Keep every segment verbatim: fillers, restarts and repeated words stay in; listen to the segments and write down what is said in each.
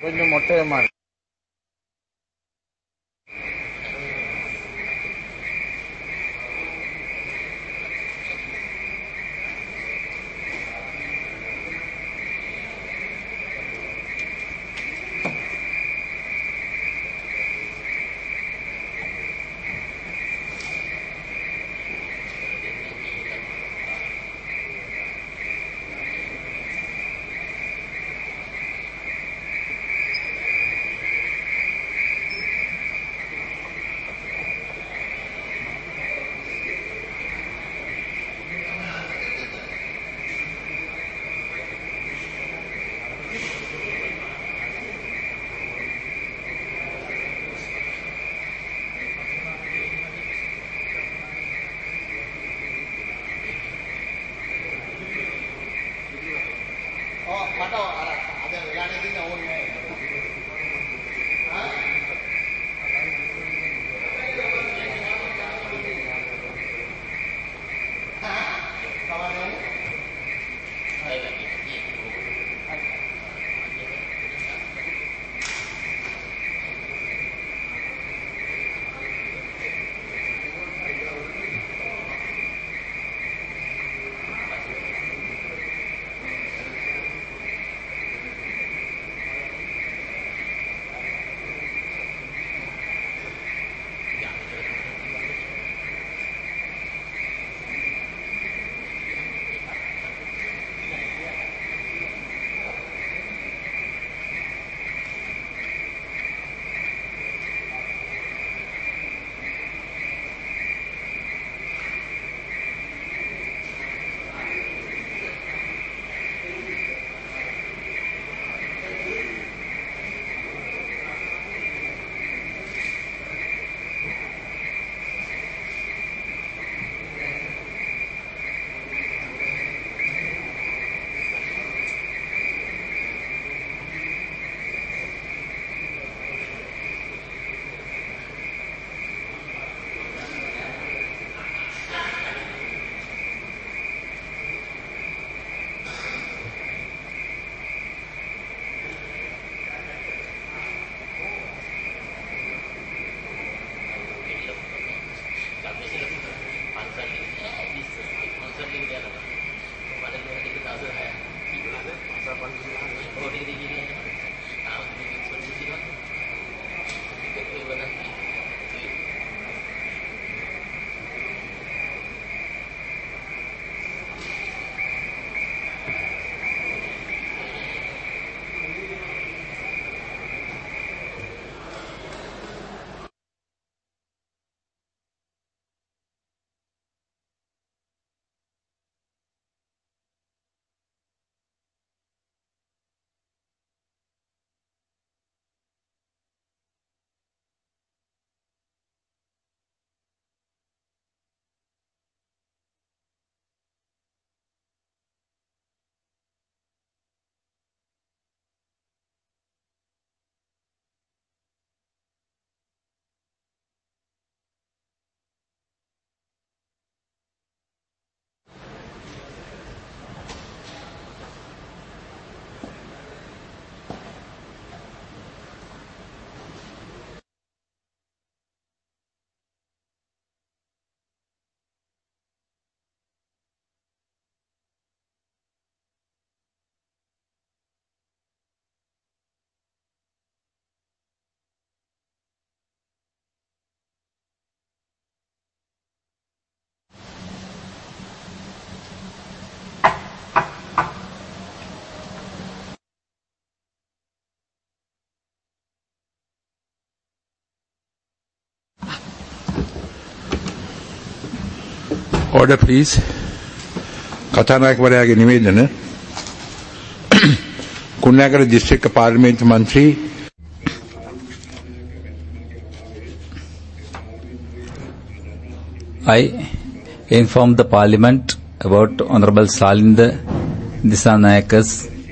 கொஞ்சம் மொட்டையமா இருக்கு. Order, please. කතානායකවරයාගේ නිවේදන. කුණාගල දිස්ත්‍රික්ක පාර්ලිමේන්තු මන්ත්‍රී I inform the Parliament about Honorable Salinda Disanayaka's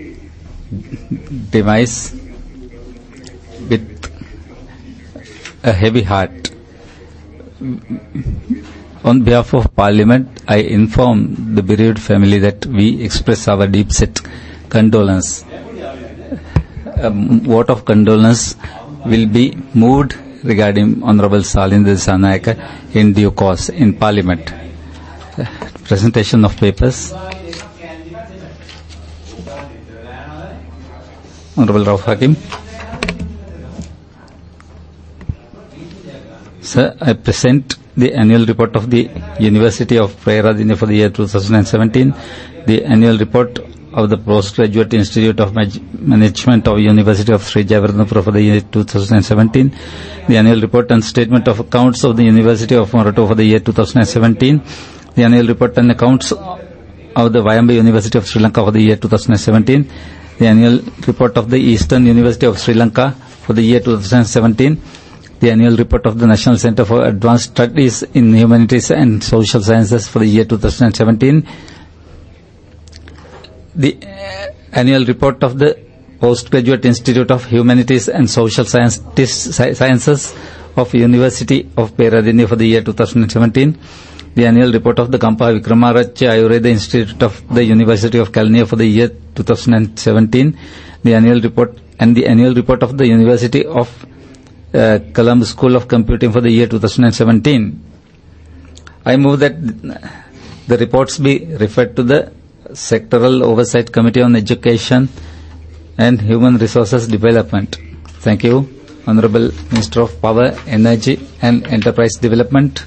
demise with a heavy heart. On behalf of Parliament, I inform the bereaved family that we express our deep-set condolence. a vote of condolence will be moved regarding Honorable Salindra Disanayake in due course in Parliament. Uh, presentation of papers. Honorable Rauf Hakim. Sir, I present the annual report of the University of Peradeniya for the year two thousand seventeen, the annual report of the Postgraduate Institute of Management of University of Sri Jayawardenepura for the year two thousand seventeen, the annual report and statement of accounts of the University of Morato for the year two thousand seventeen, the annual report and accounts of the Vayamba University of Sri Lanka for the year two thousand seventeen, the annual report of the Eastern University of Sri Lanka for the year two thousand seventeen, the annual report of the National Center for Advanced Studies in Humanities and Social Sciences for the year two thousand seventeen, the uh, annual report of the Postgraduate Institute of Humanities and Social Science, Sciences of University of Peradeniya for the year two thousand seventeen, the annual report of the Kampa Vikramarajya Ayurveda Institute of the University of Kelaniya for the year two thousand seventeen, the annual report and the annual report of the University of uh, Colombo School of Computing for the year two thousand seventeen. I move that the reports be referred to the Sectoral Oversight Committee on Education and Human Resources Development. Thank you. Honorable Minister of Power, Energy and Enterprise Development.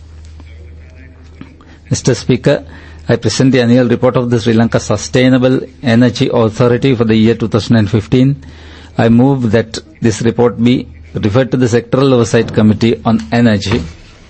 Mister Speaker, I present the annual report of the Sri Lanka Sustainable Energy Authority for the year two thousand fifteen. I move that this report be referred to the Sectoral Oversight Committee on Energy.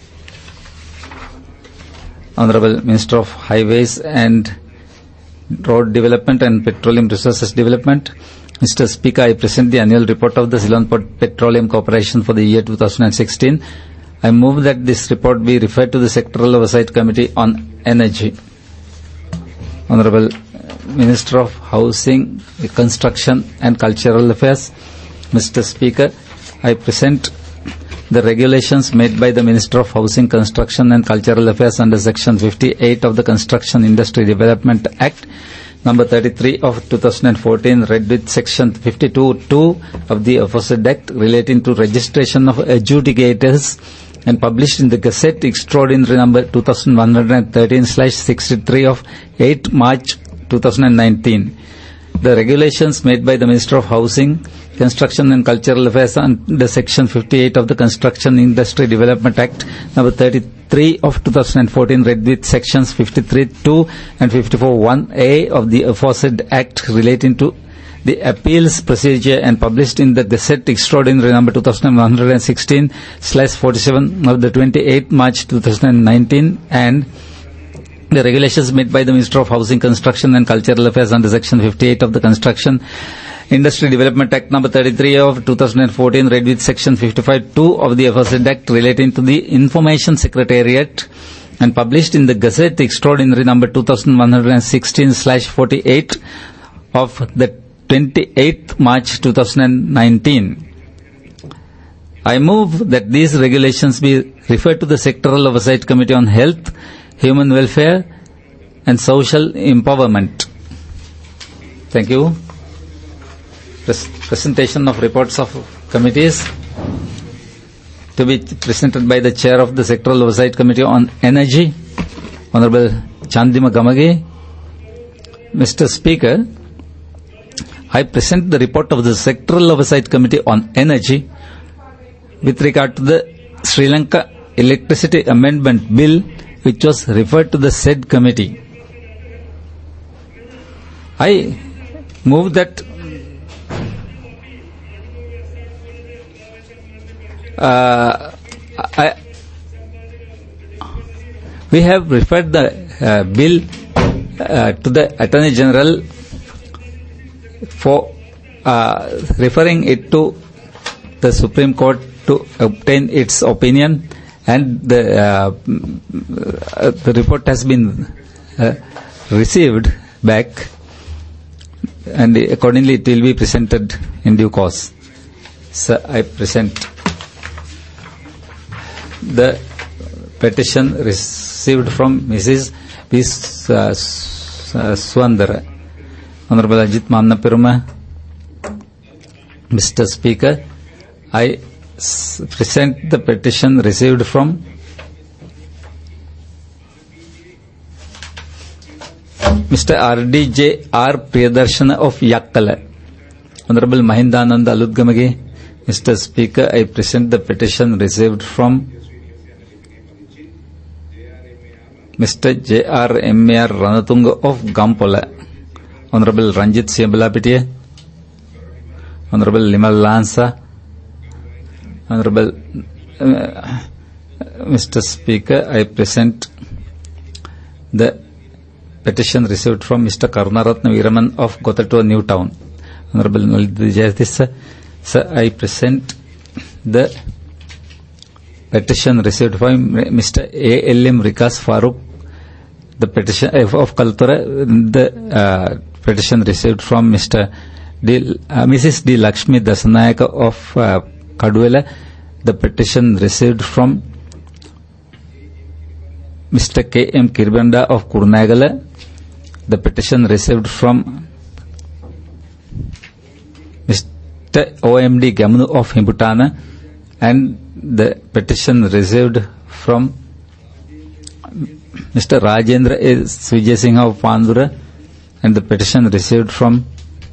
Honorable Minister of Highways and Road Development and Petroleum Resources Development. Mister Speaker, I present the annual report of the Ceylon Petroleum Corporation for the year two thousand sixteen. I move that this report be referred to the Sectoral Oversight Committee on Energy. Honorable Minister of Housing, Construction and Cultural Affairs. Mister Speaker, I present the regulations made by the Minister of Housing, Construction and Cultural Affairs under Section fifty-eight of the Construction Industry Development Act number thirty-three of two thousand fourteen, read with Section fifty-two point two of the aforesaid Act relating to registration of adjudicators and published in the Gazette Extraordinary number two thousand one hundred thirteen slash sixty-three of eighth March two thousand nineteen. The regulations made by the Minister of Housing, Construction and Cultural Affairs under Section fifty-eight of the Construction Industry Development Act number thirty-three of two thousand fourteen, read with Sections fifty-three point two and fifty-four point one A of the aforesaid Act relating to the appeals procedure and published in the Gazette Extraordinary number two thousand one hundred sixteen slash forty-seven of the twenty-eighth March two thousand nineteen, and the regulations made by the Minister of Housing, Construction and Cultural Affairs under Section fifty-eight of the Construction Industry Development Act number thirty-three of two thousand fourteen, read with Section fifty-five point two of the aforesaid Act relating to the Information Secretariat and published in the Gazette Extraordinary number two thousand one hundred sixteen slash forty-eight of the twenty-eighth March two thousand nineteen. I move that these regulations be referred to the Sectoral Oversight Committee on Health, Human Welfare and Social Empowerment. Thank you. Pres- presentation of reports of committees to be presented by the Chair of the Sectoral Oversight Committee on Energy, Honorable Chandima Gamage. Mister Speaker, I present the report of the Sectoral Oversight Committee on Energy with regard to the Sri Lanka Electricity Amendment Bill, which was referred to the said committee. I move that uh, I, we have referred the uh, bill uh, to the Attorney General for uh, referring it to the Supreme Court to obtain its opinion, and the, uh, the report has been uh, received back, and accordingly it will be presented in due course. So I present the petition received from Missus P. Swandara. Honorable Ajit Manna Peruma. Mister Speaker, I s- present the petition received from Mister R D J R Priyadarshana of Yakkala. Honorable Mahindananda Aludgamage. Mister Speaker, I present the petition received from Mister J R M A R Ranatunga of Gampola. Honorable Ranjit Siambalapitiya. Honorable Limal Lansa. Honorable uh, Mister Speaker, I present the petition received from Mister Karunaratna Veeraman of Gotatua New Town. Honorable Justice Sir, Sir, I present the petition received from Mister A L M Rikas Farooq, the petition uh, of Kaltura, the uh, petition received from Mister D, uh, Missus D Lakshmi Dasanayaka of uh, Kaduela, the petition received from Mister K M Kirbanda of Kurnagala, the petition received from Mister O M D Gamnu of Himbutana, and the petition received from Mister Rajendra A. Vijay Singh of Pandura, and the petition received from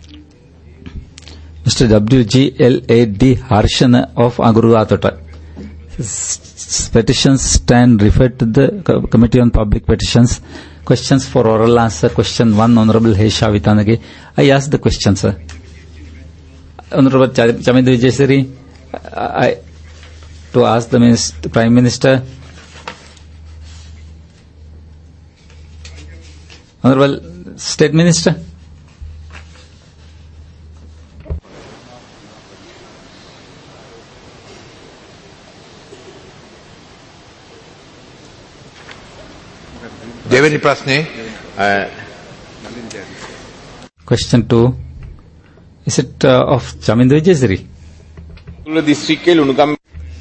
Mister W G L A D Harshana of Aguruatota. Petitions stand referred to the Committee on Public Petitions. Questions for oral answer. Question one, Honorable Hesha Vitanage. I ask the question, sir. Honorable Chamindu Vijayasiri, I to ask the Minister, Prime Minister. Honorable State Minister. Devani Prasne. Question two. Is it uh, of Chamindu Vijayasiri? දිස්ත්‍රික්කයේ ලුණුගම්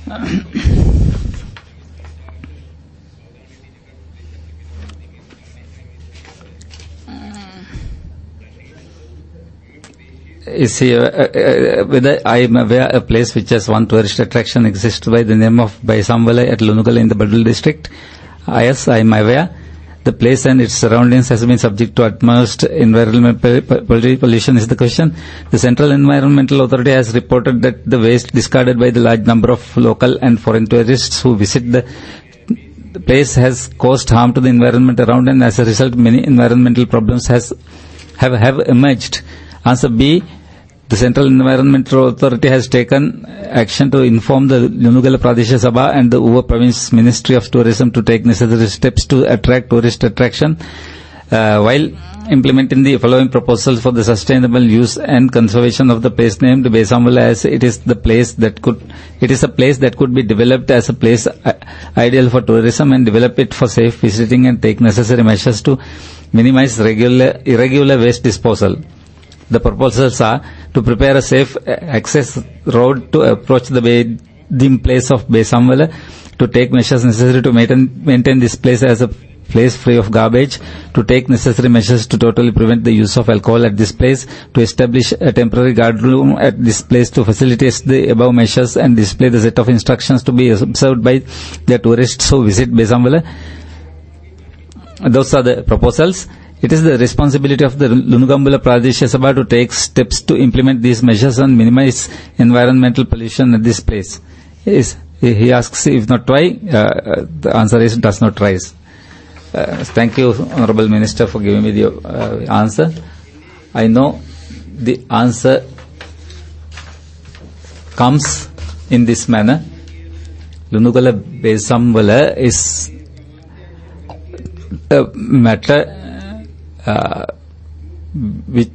Is he, uh, uh, whether I am aware a place which has one tourist attraction exists by the name of Baisamvala at Lunugala in the Badul district? Uh, yes, I am aware. The place and its surroundings has been subject to utmost environmental pollution is the question. The Central Environmental Authority has reported that the waste discarded by the large number of local and foreign tourists who visit the, the place has caused harm to the environment around, and as a result many environmental problems has have, have emerged. Answer B. The Central Environmental Authority has taken action to inform the Lunugala Pradesh Sabha and the Uva Province Ministry of Tourism to take necessary steps to attract tourist attraction uh, while implementing the following proposals for the sustainable use and conservation of the place named Baisamvala, as it is the place that could it is a place that could be developed as a place uh, ideal for tourism, and develop it for safe visiting and take necessary measures to minimize regular irregular waste disposal. The proposals are to prepare a safe access road to approach the bathing place of Baisamvala, to take measures necessary to maintain, maintain this place as a place free of garbage, to take necessary measures to totally prevent the use of alcohol at this place, to establish a temporary guard room at this place to facilitate the above measures and display the set of instructions to be observed by the tourists who visit Baisamvala. Those are the proposals. It is the responsibility of the Lunugambula Pradesh Sabha to take steps to implement these measures and minimize environmental pollution at this place. Yes, he asks if not why, uh, the answer is does not rise. Uh, thank you, Honorable Minister, for giving me the uh, answer. I know the answer comes in this manner. Lunugala Baisamvala is a matter Uh, which,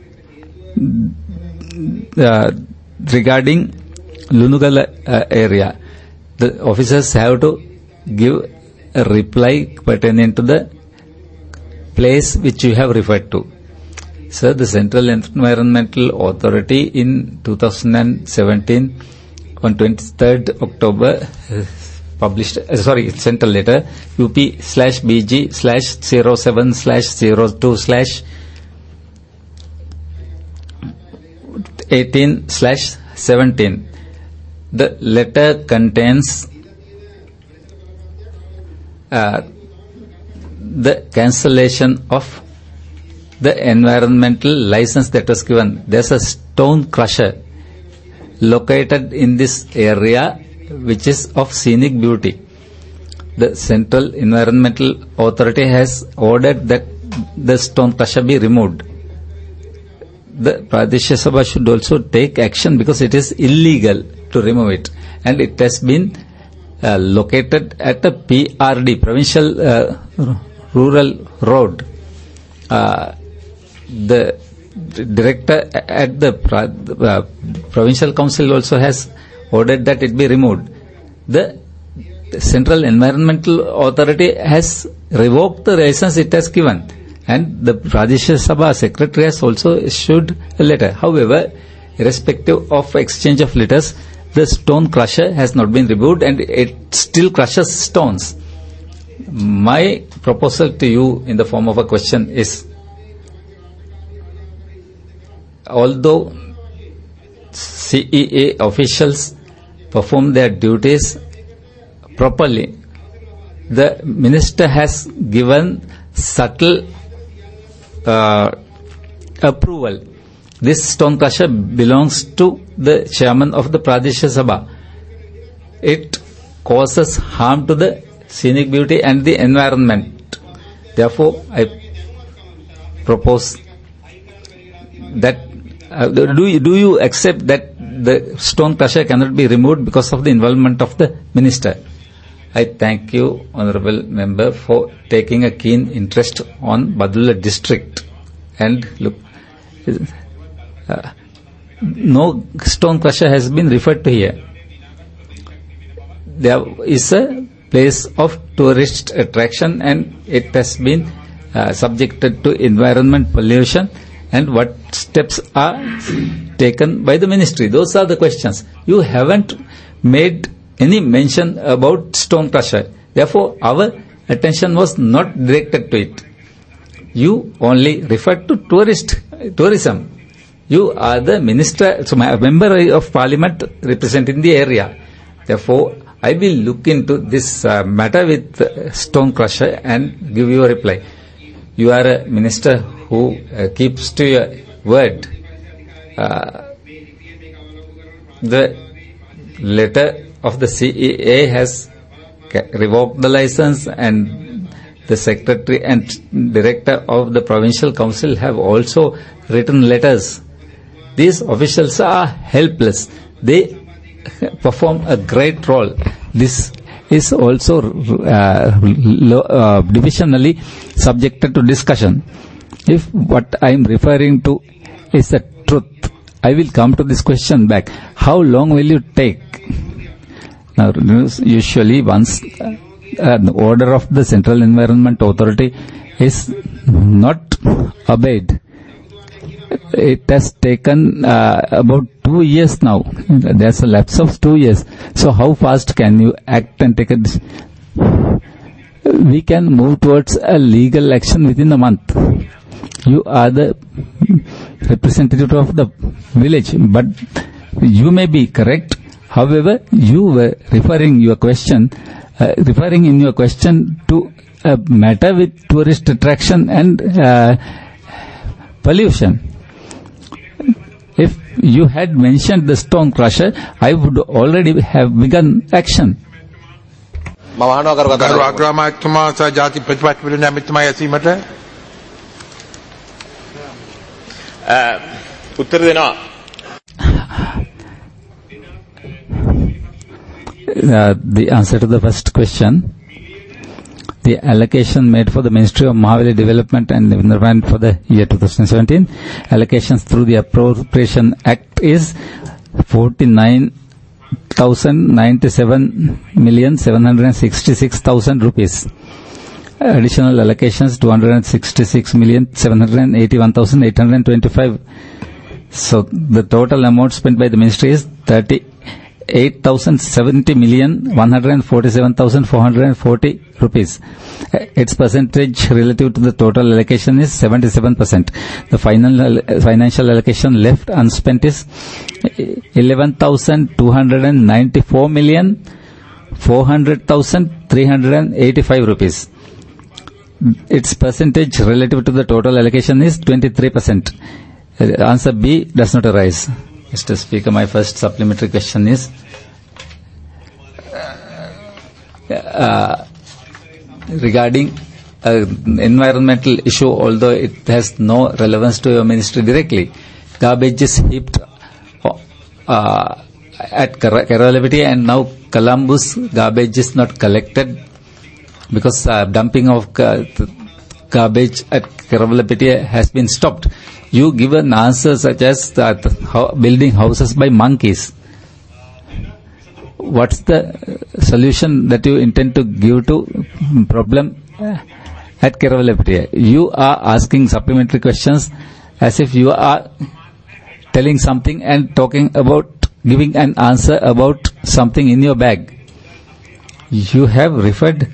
uh, regarding Lunugala uh, area, the officers have to give a reply pertaining to the place which you have referred to. Sir, the Central Environmental Authority in two thousand seventeen on twenty-third October uh, published, uh, sorry, central letter, U P slash B G slash zero seven slash zero two slash eighteen slash seventeen. The letter contains uh, the cancellation of the environmental license that was given. There's a stone crusher located in this area which is of scenic beauty. The Central Environmental Authority has ordered that the stone crusher be removed. The Pradesh Sabha should also take action because it is illegal to remove it, and it has been uh, located at a P R D, Provincial uh, Rural Road. Uh, the director at the uh, Provincial Council also has ordered that it be removed. The Central Environmental Authority has revoked the license it has given, and the Pradesh Sabha Secretary has also issued a letter. However, irrespective of exchange of letters, the stone crusher has not been removed and it still crushes stones. My proposal to you in the form of a question is, although C E A officials perform their duties properly, the minister has given subtle uh, approval. This stone crusher belongs to the chairman of the Pradesh Sabha. It causes harm to the scenic beauty and the environment. Therefore, I propose that uh, do you, do you accept that the stone crusher cannot be removed because of the involvement of the minister? I thank you, Honorable Member, for taking a keen interest on Badulla district. And look, uh, no stone crusher has been referred to here. There is a place of tourist attraction and it has been uh, subjected to environment pollution, and what steps are taken by the ministry. Those are the questions. You haven't made any mention about stone crusher. Therefore, our attention was not directed to it. You only referred to tourist tourism. You are the minister, so my member of parliament representing the area. Therefore, I will look into this uh, matter with uh, stone crusher and give you a reply. You are a minister who uh, keeps to your word. Uh, the letter of the C E A has revoked the license, and the secretary and director of the provincial council have also written letters. These officials are helpless. They perform a great role. This is also uh, lo, uh, divisionally subjected to discussion. If what I am referring to is the truth, I will come to this question back. How long will you take? Now, usually once uh, an order of the Central Environment Authority is not obeyed, it has taken uh, about two years now. There's a lapse of two years. So how fast can you act and take a decision? We can move towards a legal action within a month. You are the representative of the village, but you may be correct. However, you were referring your question, uh, referring in your question to a matter with tourist attraction and uh, pollution. If you had mentioned the stone crusher, I would already have begun action. ගරු අග්‍රාමාත්‍යතුමා සහ ජාති ප්‍රතිපක්ෂ විරෝධී ඇමතිතුමා ඇසීමට උත්තර දෙනවා. Uh, the answer to the first question, the allocation made for the Ministry of Mahavali Development and Environment for the year twenty seventeen, allocations through the Appropriation Act is forty-nine thousand ninety-seven million seven hundred sixty-six thousand rupees. Additional allocations two hundred sixty-six million seven hundred eighty-one thousand eight hundred twenty-five. So the total amount spent by the ministry is thirty eight thousand seventy million one hundred forty-seven thousand four hundred forty rupees. Its percentage relative to the total allocation is seventy-seven percent. The final financial allocation left unspent is eleven thousand two hundred ninety-four million four hundred thousand three hundred eighty-five rupees. Its percentage relative to the total allocation is twenty-three percent. Answer B does not arise. Mister Speaker, my first supplementary question is uh, regarding uh, environmental issue, although it has no relevance to your ministry directly. Garbage is heaped uh, at Keravallapitiya, and now Columbus garbage is not collected because uh, dumping of uh, garbage at Keravallapitiya has been stopped. You give an answer such as that how, building houses by monkeys. What's the solution that you intend to give to problem at Keravallapitiya? You are asking supplementary questions as if you are telling something and talking about giving an answer about something in your bag. You have referred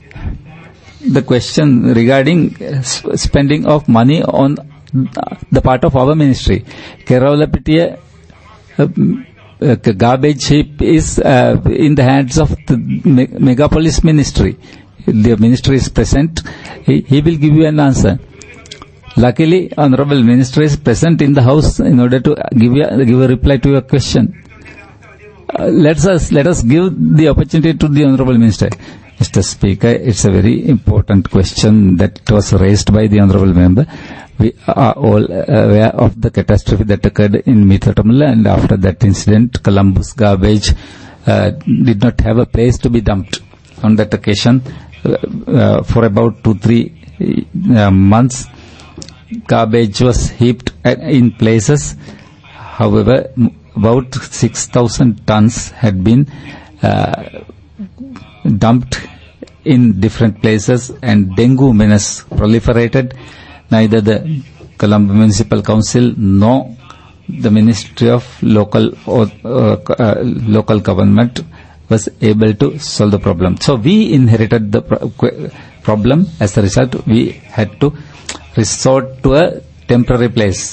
the question regarding spending of money on the part of our ministry. Keravallapitiya uh, uh, garbage heap is uh, in the hands of the Megapolis ministry. The ministry is present. He, he will give you an answer. Luckily, Honorable Minister is present in the house in order to give you, give a reply to your question. Uh, let us let us give the opportunity to the Honorable Minister. Mister Speaker, it's a very important question that was raised by the Honorable Member. We are all aware of the catastrophe that occurred in Mithotamala, and after that incident, Columbus garbage uh, did not have a place to be dumped. On that occasion, uh, uh, for about two, three uh, months, garbage was heaped in places. However, about six thousand tons had been uh, dumped in different places, and dengue menace proliferated. Neither the Colombo Municipal Council nor the Ministry of Local uh, uh, Local Government was able to solve the problem. So we inherited the pro- problem. As a result, we had to resort to a temporary place.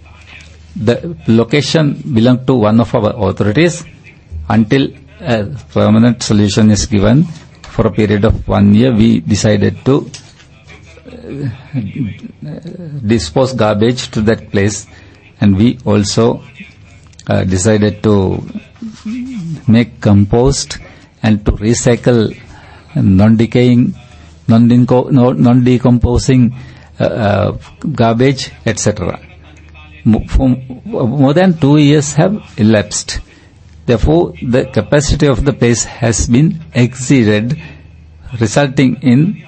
The location belonged to one of our authorities until a permanent solution is given. For a period of one year, we decided to uh, dispose garbage to that place, and we also uh, decided to make compost and to recycle non-decaying, non-decomposing uh, uh, garbage, et cetera. For more than two years have elapsed. Therefore, the capacity of the place has been exceeded, resulting in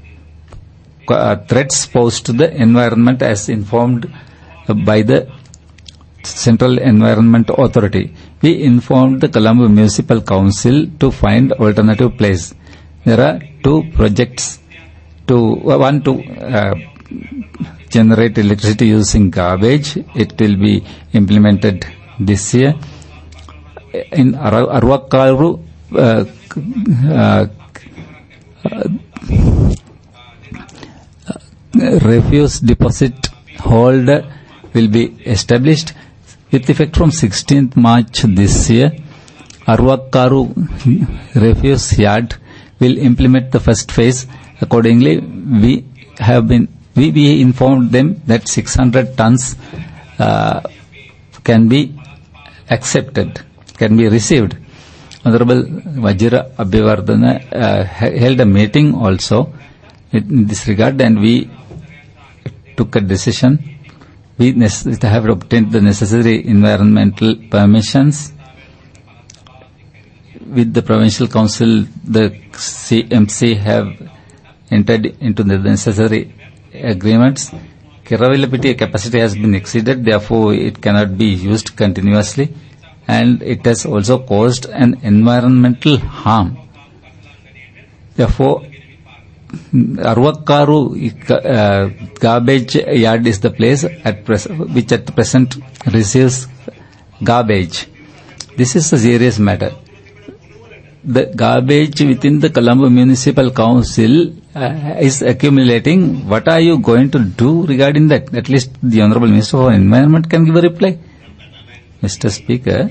uh, threats posed to the environment as informed uh, by the Central Environment Authority. We informed the Colombo Municipal Council to find alternative place. There are two projects to uh, one to uh, generate electricity using garbage. It will be implemented this year. In Arwakaru, uh, uh, uh, refuse deposit holder will be established with effect from sixteenth March this year. Arwakaru refuse yard will implement the first phase. Accordingly, we have been we, we informed them that six hundred tons uh, can be accepted. Can be received. Honorable Vajira Abhivardhana uh, held a meeting also in this regard, and we took a decision. We nece- have obtained the necessary environmental permissions. With the Provincial Council, the C M C have entered into the necessary agreements. Keravallapitiya capacity has been exceeded, therefore it cannot be used continuously. And it has also caused an environmental harm. Therefore, Arwakaru uh, garbage yard is the place at pres- which at present receives garbage. This is a serious matter. The garbage within the Colombo Municipal Council uh, is accumulating. What are you going to do regarding that? At least the Honorable Minister for Environment can give a reply. Mister Speaker,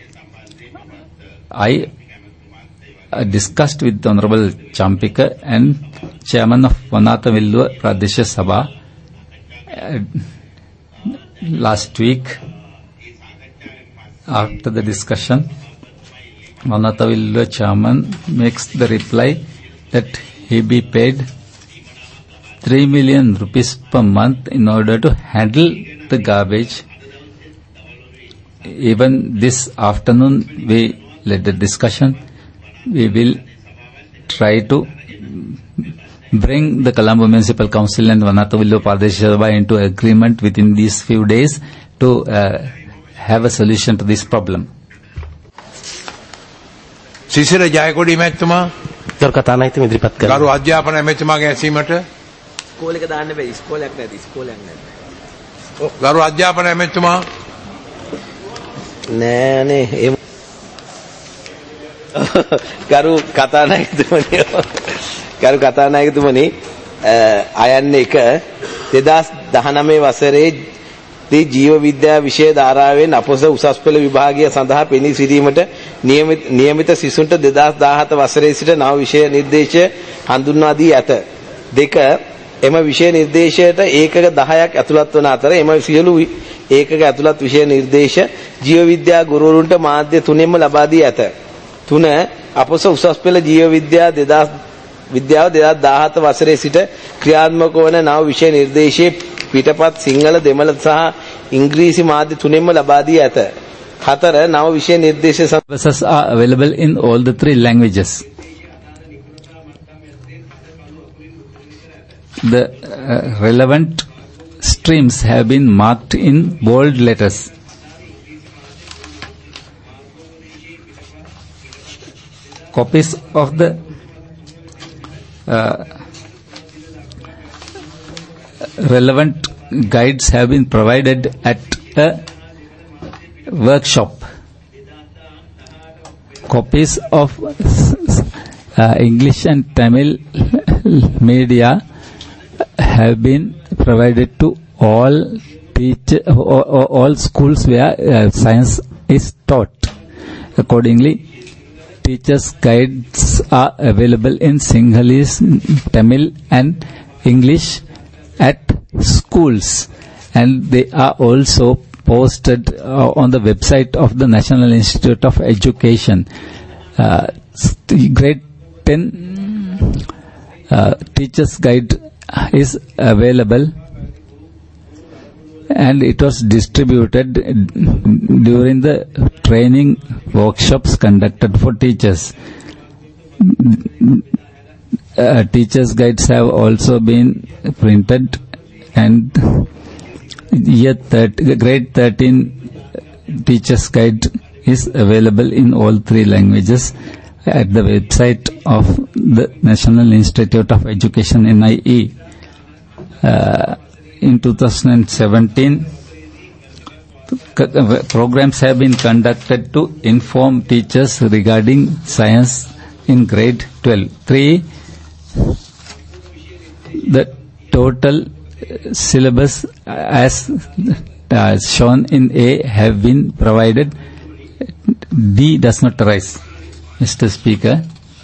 I uh, discussed with the Honorable Champika and Chairman of Vanatha Villuwa Pradesh Sabha uh, last week. After the discussion, Vanatha Villuwa Chairman makes the reply that he be paid three million rupees per month in order to handle the garbage. Even this afternoon we led the discussion. We will try to bring the Colombo Municipal Council and Vanatha Villuwa Pradesh Sabha into agreement within these few days to uh, have a solution to this problem. Sisira Jayakody මැතිතුමා ගරු කතානායක ඉදිරිපත් කරනවා. ගරු අධ්‍යාපන ඇමතිතුමාගේ ඇසීමට school එක දාන්න බෑ. ස්කෝලයක් නැති. ස්කෝලයක් නැති. ගරු අධ්‍යාපන ඇමතිතුමා නෑනේ ඒ ගරු කතානායකතුමනි ගරු කතානායකතුමනි අයන්න එක දෙදාස් දහනවය වසරේ දී ජීව විද්‍යා විෂය ධාරාවෙන් අපොස උසස් පෙළ විභාගය සඳහා පෙනී සිටීමට නියමිත නියමිත සිසුන්ට දෙදාස් දහහත වසරේ සිට නව විෂය නිර්දේශ හඳුන්වා දී ඇත. දෙක එම විෂය නිර්දේශයට ඒකක දහයක් ඇතුළත් වන අතර එම සියලු ඒකක ඇතුළත් විෂය නිර්දේශ ජීව විද්‍යා ගුරුවරුන්ට මාධ්‍ය තුනෙන්ම ලබා දී ඇත. තුන අපොස උසස් පෙළ ජීව විද්‍යා දෙදාස් විද්‍යාව දෙදාස් දහහත වසරේ සිට ක්‍රියාත්මක වන නව විෂය නිර්දේශයේ පිටපත් සිංහල දෙමළ සහ ඉංග්‍රීසි මාධ්‍ය තුනෙන්ම ලබා දී ඇත. හතර නව විෂය නිර්දේශ services are available in all the three languages. The uh, relevant streams have been marked in bold letters. Copies of the uh, relevant guides have been provided at a workshop. Copies of uh, English and Tamil media have been provided to all teach all, all schools where uh, science is taught. Accordingly, teachers' guides are available in Sinhalese, Tamil and English at schools, and they are also posted uh, on the website of the National Institute of Education. Uh, grade ten uh, teachers guide is available, and it was distributed during the training workshops conducted for teachers. Uh, teachers guides have also been printed, and year thirty, grade thirteen teachers guide is available in all three languages at the website of the National Institute of Education N I E. Uh, in two thousand seventeen, programs have been conducted to inform teachers regarding science in grade twelve. Three, the total syllabus as uh, shown in A have been provided. D does not arise. Mister Speaker,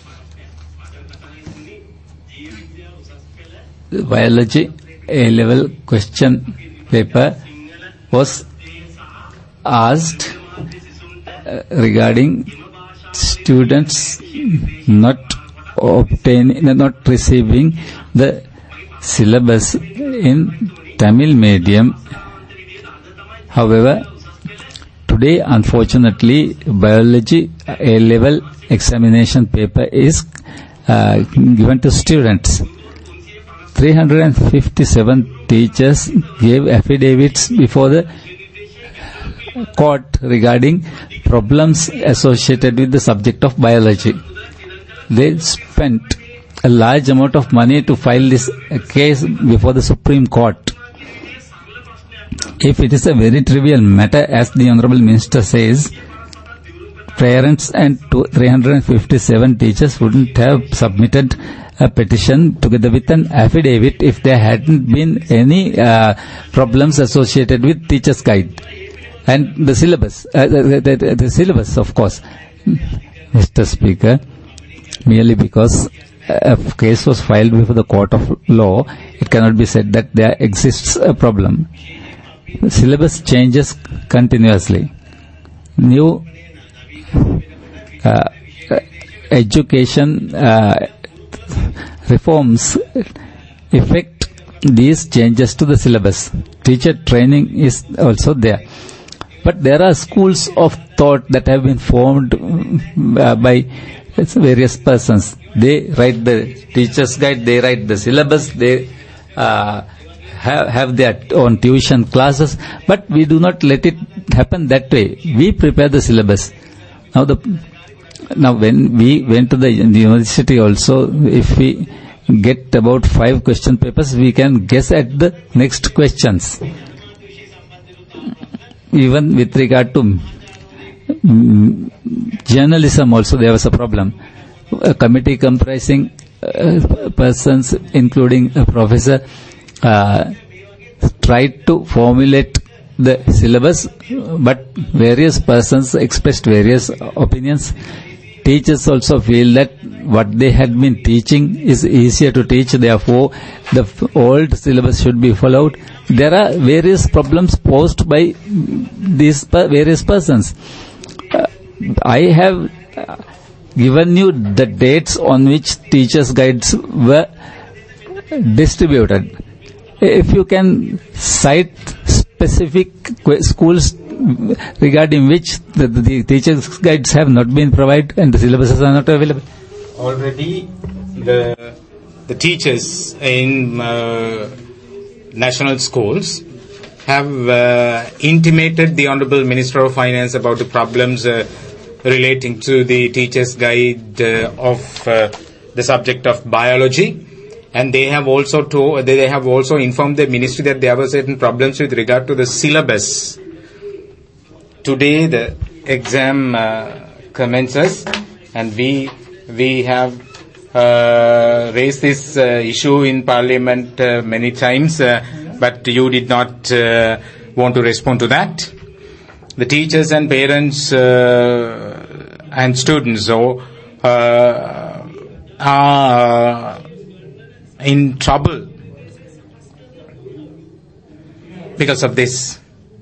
biology A-level question paper was asked uh, regarding students not obtaining, not receiving the syllabus in Tamil medium. However, today, unfortunately, biology A-level examination paper is uh, given to students. three hundred fifty-seven teachers gave affidavits before the court regarding problems associated with the subject of biology. They spent a large amount of money to file this case before the Supreme Court. If it is a very trivial matter, as the Honorable Minister says, parents and two, three hundred fifty-seven teachers wouldn't have submitted a petition together with an affidavit if there hadn't been any uh, problems associated with teacher's guide and the syllabus, uh, the, the, the syllabus, of course. Mister Speaker, merely because a case was filed before the court of law, it cannot be said that there exists a problem. The syllabus changes continuously. New uh, education uh, reforms affect these changes to the syllabus. Teacher training is also there. But there are schools of thought that have been formed uh, by various persons. They write the teacher's guide, they write the syllabus, they uh, have, have their own tuition classes, but we do not let it happen that way. We prepare the syllabus. Now, the now when we went to the university also, if we get about five question papers, we can guess at the next questions. Even with regard to um, journalism also there was a problem. A committee comprising uh, persons including a professor uh, tried to formulate the syllabus, but various persons expressed various opinions. Teachers also feel that what they had been teaching is easier to teach, therefore the f- old syllabus should be followed. There are various problems posed by these per- various persons. Uh, I have uh, given you the dates on which teachers' guides were distributed. If you can cite specific qu- schools regarding which the, the, the teachers' guides have not been provided and the syllabuses are not available. Already the the teachers in uh, national schools have uh, intimated the Honourable Minister of Finance about the problems uh, relating to the teacher's guide uh, of uh, the subject of biology, and they have also to, they have also informed the ministry that there were certain problems with regard to the syllabus. Today the exam uh, commences, and we we have uh, raised this uh, issue in Parliament uh, many times, uh, but you did not uh, want to respond to that. The teachers and parents uh, and students so, uh, are in trouble because of this.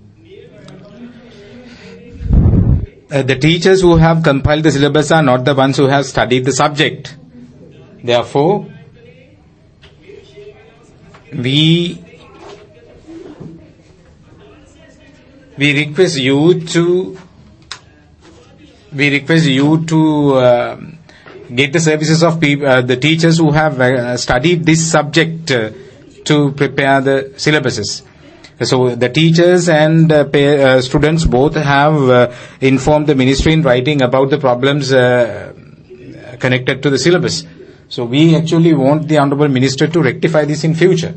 Uh, the teachers who have compiled the syllabus are not the ones who have studied the subject. Therefore, we we request you to we request you to uh, get the services of pe- uh, the teachers who have uh, studied this subject uh, to prepare the syllabuses. So the teachers and uh, pay, uh, students both have uh, informed the ministry in writing about the problems uh, connected to the syllabus. So we actually want the Honourable Minister to rectify this in future.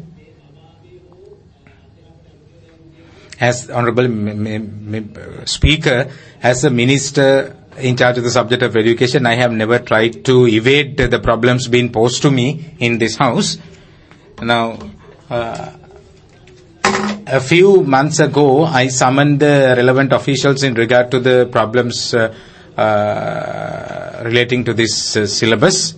As Honourable m- m- m- Speaker, as a Minister in charge of the subject of education, I have never tried to evade the problems being posed to me in this House. Now, uh, a few months ago, I summoned the relevant officials in regard to the problems uh, uh, relating to this uh, syllabus.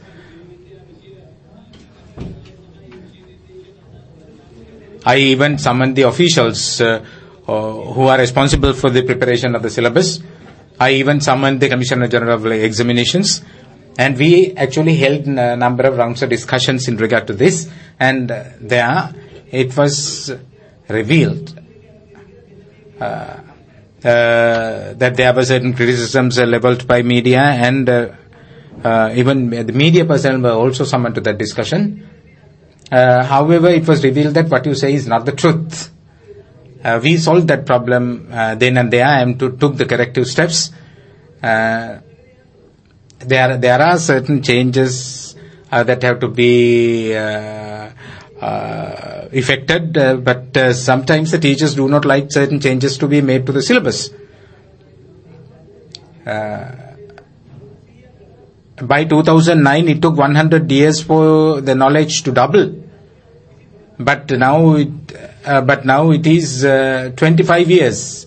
I even summoned the officials uh, uh, who are responsible for the preparation of the syllabus. I even summoned the Commissioner General of Examinations. And we actually held a number of rounds of discussions in regard to this. And uh, there, it was revealed uh, uh, that there were certain criticisms uh, leveled by media, and uh, uh, even the media personnel were also summoned to that discussion. Uh, however, it was revealed that what you say is not the truth. Uh, we solved that problem uh, then and there and to, took the corrective steps. Uh, there, there are certain changes uh, that have to be uh, uh, effected, uh, but uh, sometimes the teachers do not like certain changes to be made to the syllabus. Uh, by two thousand nine it took one hundred years for the knowledge to double. But now it, uh, but now it is uh, twenty-five years.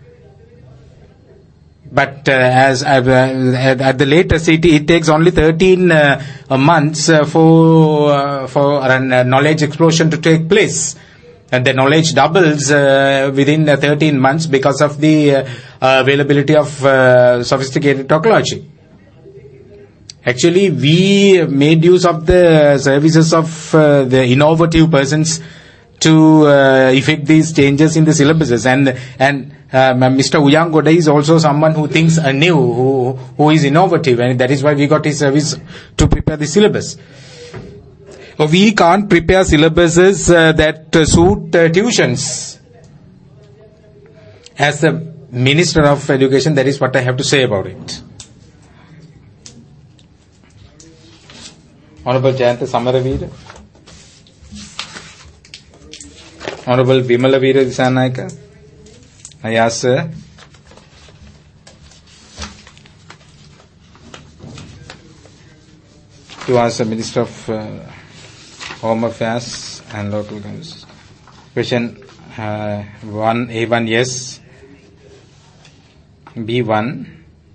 But uh, as I've, uh, at, at the latest, it, it takes only thirteen uh, months uh, for uh, for a knowledge explosion to take place, and the knowledge doubles uh, within uh, thirteen months because of the uh, availability of uh, sophisticated technology. Actually, we made use of the services of uh, the innovative persons to uh, effect these changes in the syllabuses. And and um, Mister Uyangoda is also someone who thinks anew, who who is innovative, and that is why we got his service to prepare the syllabus. We can't prepare syllabuses uh, that uh, suit uh, tuitions. As the Minister of Education, that is what I have to say about it. Honorable Jayantha Samaraveera, Honorable Vimala Veera Disanayaka, I ask sir, to ask the Minister of uh, Home Affairs and Local Government. Question uh, one, A one yes, B one.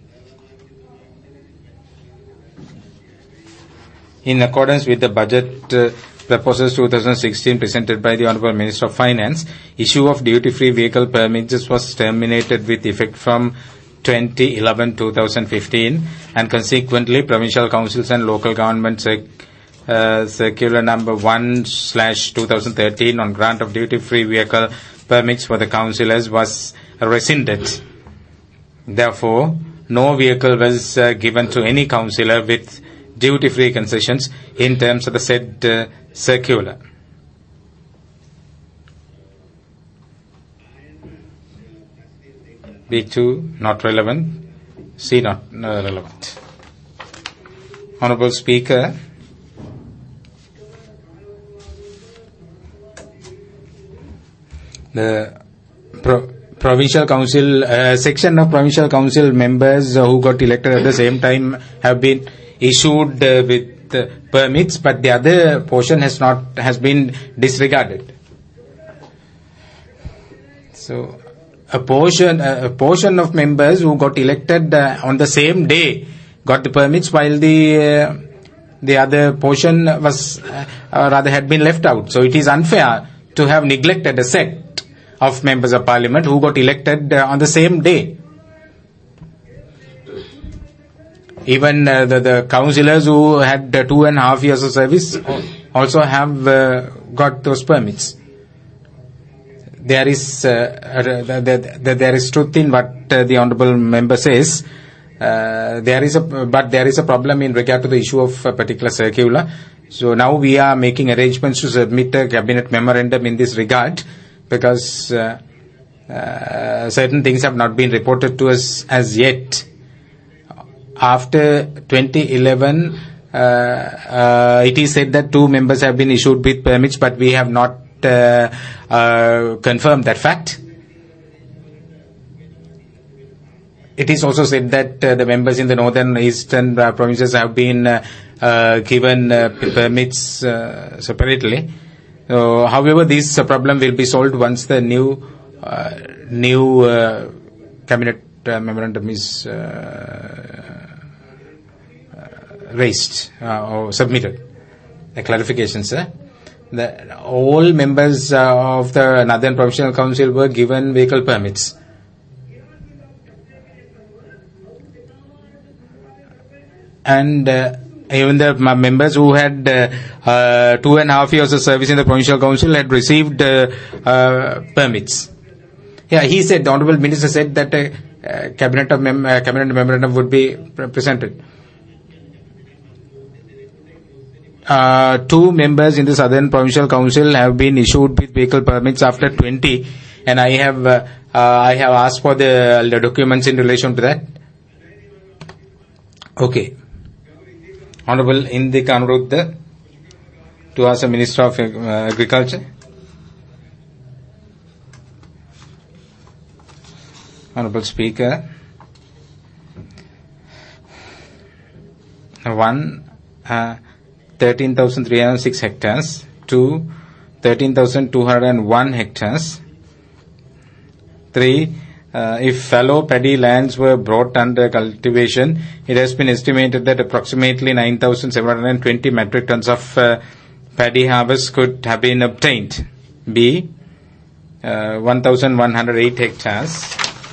In accordance with the budget uh, proposals twenty sixteen presented by the Honorable Minister of Finance, issue of duty-free vehicle permits was terminated with effect from twenty eleven to twenty fifteen, and consequently provincial councils and local government circ- uh, circular number one slash twenty thirteen on grant of duty-free vehicle permits for the councillors was rescinded. Therefore, no vehicle was uh, given to any councillor with duty-free concessions in terms of the said uh, circular. B two, not relevant. C, not uh, relevant. Honorable Speaker, the pro- Provincial Council, uh, section of Provincial Council members uh, who got elected at the same time have been issued uh, with uh, permits, but the other portion has not has been disregarded. So, a portion uh, a portion of members who got elected uh, on the same day got the permits, while the uh, the other portion was uh, uh, rather had been left out. So, it is unfair to have neglected a set of members of Parliament who got elected uh, on the same day. Even uh, the, the councillors who had uh, two and a half years of service also have uh, got those permits. There is uh, the, the, the, there is truth in what uh, the honourable member says. Uh, there is a but there is a problem in regard to the issue of a particular circular. So now we are making arrangements to submit a cabinet memorandum in this regard, because uh, uh, certain things have not been reported to us as yet. After twenty eleven, uh, uh, it is said that two members have been issued with permits, but we have not uh, uh, confirmed that fact. It is also said that uh, the members in the northern eastern uh, provinces have been uh, uh, given uh, permits uh, separately. So, however, this uh, problem will be solved once the new uh, new uh, cabinet uh, memorandum is uh, raised uh, or submitted. A clarification, sir. The, all members uh, of the Northern Provincial Council were given vehicle permits. And uh, even the m- members who had uh, uh, two and a half years of service in the Provincial Council had received uh, uh, permits. Yeah, he said, the Honourable Minister said that a uh, cabinet of mem- uh, cabinet memorandum would be pre- presented. Uh, two members in the Southern Provincial Council have been issued with vehicle permits after twenty, and I have uh, uh, I have asked for the, the documents in relation to that. Okay. Honorable Indika Anuruddha, to ask the Minister of uh, Agriculture. Honorable Speaker, one, uh, thirteen thousand three hundred six hectares. Two, thirteen thousand two hundred one hectares. Three, uh, if fallow paddy lands were brought under cultivation, it has been estimated that approximately nine thousand seven hundred twenty metric tons of uh, paddy harvest could have been obtained. B, uh, one thousand one hundred eight hectares.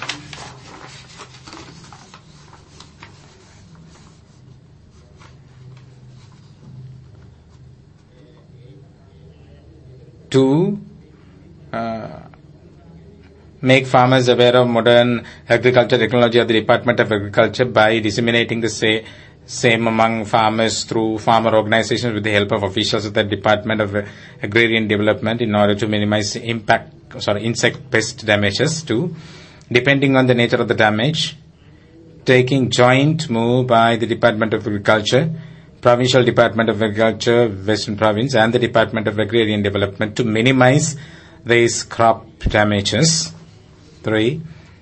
To uh, make farmers aware of modern agriculture technology of the Department of Agriculture by disseminating the say, same among farmers through farmer organizations with the help of officials of the Department of Agrarian Development in order to minimize impact, sorry, insect pest damages. Two, depending on the nature of the damage, taking joint move by the Department of Agriculture, Provincial Department of Agriculture, Western Province, and the Department of Agrarian Development to minimize these crop damages. Three,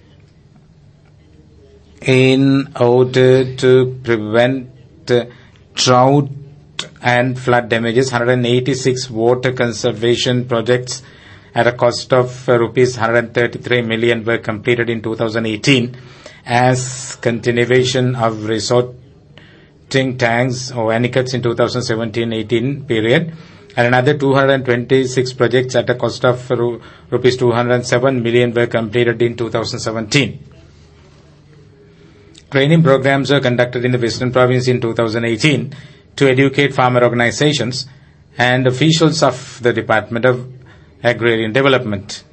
in order to prevent uh, drought and flood damages, one hundred eighty-six water conservation projects at a cost of uh, rupees one hundred thirty-three million were completed in two thousand eighteen as continuation of resort tanks or anicuts in two thousand seventeen eighteen period, and another two hundred twenty-six projects at a cost of ru- rupees two hundred seven million were completed in two thousand seventeen. Training programs were conducted in the Western Province in two thousand eighteen to educate farmer organizations and officials of the Department of Agrarian Development.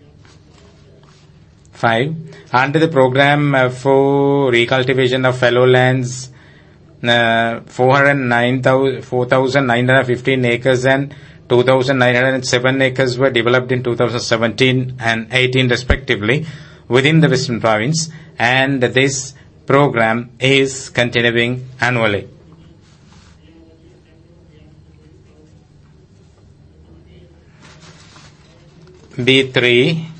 Five, under the program uh, for recultivation of fallow lands, Uh, four thousand nine hundred fifteen acres and two thousand nine hundred seven acres were developed in two thousand seventeen and eighteen respectively within the Western Province, and this program is continuing annually. B three,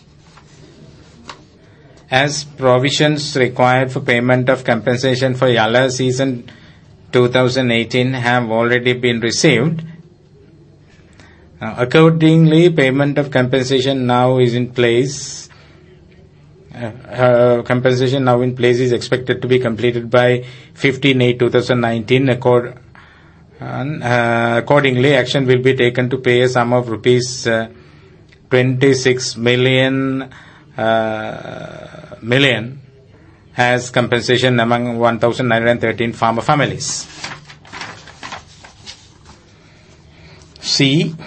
as provisions required for payment of compensation for Yalla season two thousand eighteen have already been received. Uh, accordingly, payment of compensation now is in place. Uh, uh, compensation now in place is expected to be completed by fifteenth May two thousand nineteen. Accord, uh, accordingly, action will be taken to pay a sum of rupees uh, twenty-six million Uh, million as compensation among one thousand nine hundred thirteen farmer families. C.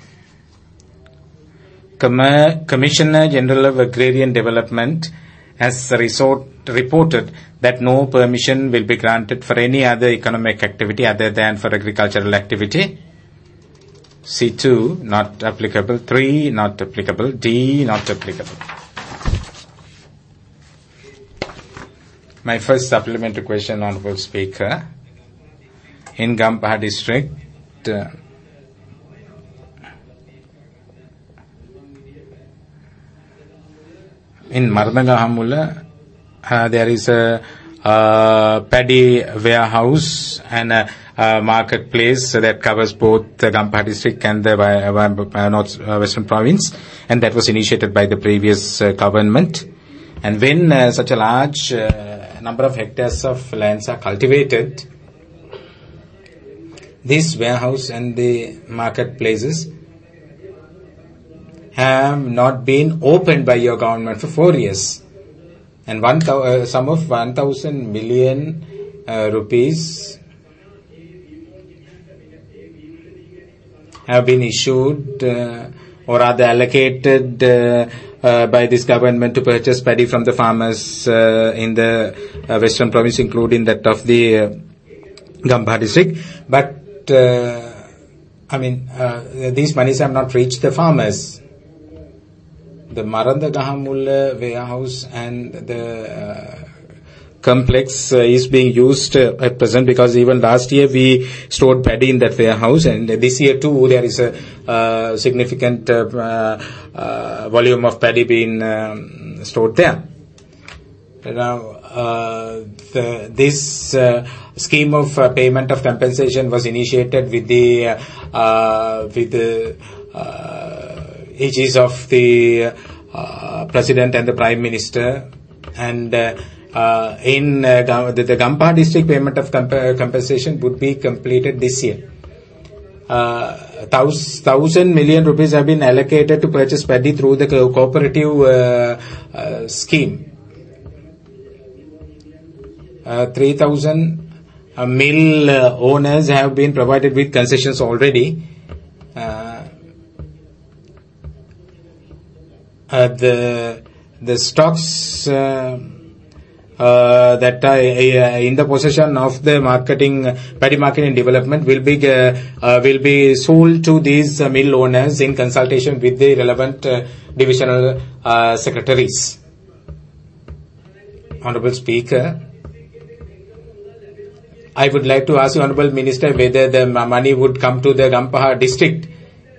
Com- Commissioner General of Agrarian Development has resort, reported that no permission will be granted for any other economic activity other than for agricultural activity. C two, not applicable. three, not applicable. D, not applicable. My first supplementary question, Honorable Speaker. In Gampaha district, uh, in Marandagahamula, uh, there is a, a paddy warehouse and a, a marketplace that covers both the Gampaha district and the uh, North uh, Western Province, and that was initiated by the previous uh, government. And when uh, such a large uh, number of hectares of lands are cultivated, this warehouse and the marketplaces have not been opened by your government for four years. And one th- uh, sum of one thousand million uh, rupees have been issued uh, or rather allocated uh, uh, by this government to purchase paddy from the farmers uh, in the uh, Western Province, including that of the uh, Gampaha district. But, uh, I mean, uh, these monies have not reached the farmers. The Marandagahamula warehouse and the uh, complex uh, is being used uh, at present, because even last year we stored paddy in that warehouse, and this year too there is a uh, significant uh, uh, volume of paddy being um, stored there. Now, uh, the, this uh, scheme of uh, payment of compensation was initiated with the uh, uh, with the uh, aegis of the uh, President and the Prime Minister, and uh, uh, in uh, the, the Gampaha district payment of comp- compensation would be completed this year. Uh, thousand, thousand million rupees have been allocated to purchase paddy through the co- cooperative uh, uh, scheme. Uh, three thousand uh, mill uh, owners have been provided with concessions already. Uh, uh, the the stocks uh, uh, that are uh, in the possession of the marketing paddy marketing development will be uh, uh, will be sold to these uh, mill owners in consultation with the relevant uh, divisional uh, secretaries. Honorable Speaker, I would like to ask the Honourable Minister whether the money would come to the Gampaha district,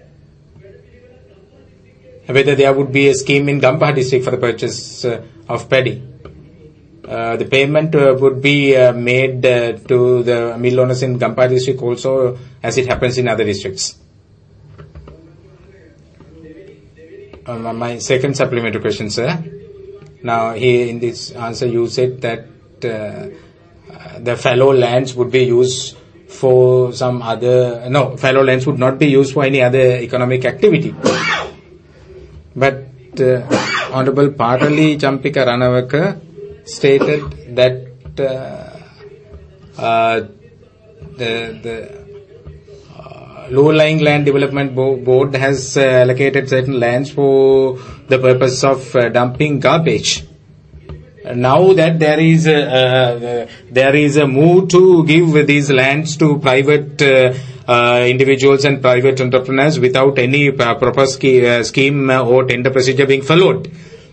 whether there would be a scheme in Gampaha district for the purchase uh, of paddy. Uh, the payment uh, would be uh, made uh, to the mill owners in Gampaha district also, as it happens in other districts. Uh, my second supplementary question, sir. Now, here in this answer you said that uh, the fallow lands would be used for some other, no, fallow lands would not be used for any other economic activity. But uh, Honorable Patali Champika Ranawaka stated that uh, uh, the, the uh, low-lying land development bo- board has uh, allocated certain lands for the purpose of uh, dumping garbage. Now that there is a, uh, there is a move to give these lands to private uh, uh, individuals and private entrepreneurs without any uh, proper sch- uh, scheme or tender procedure being followed.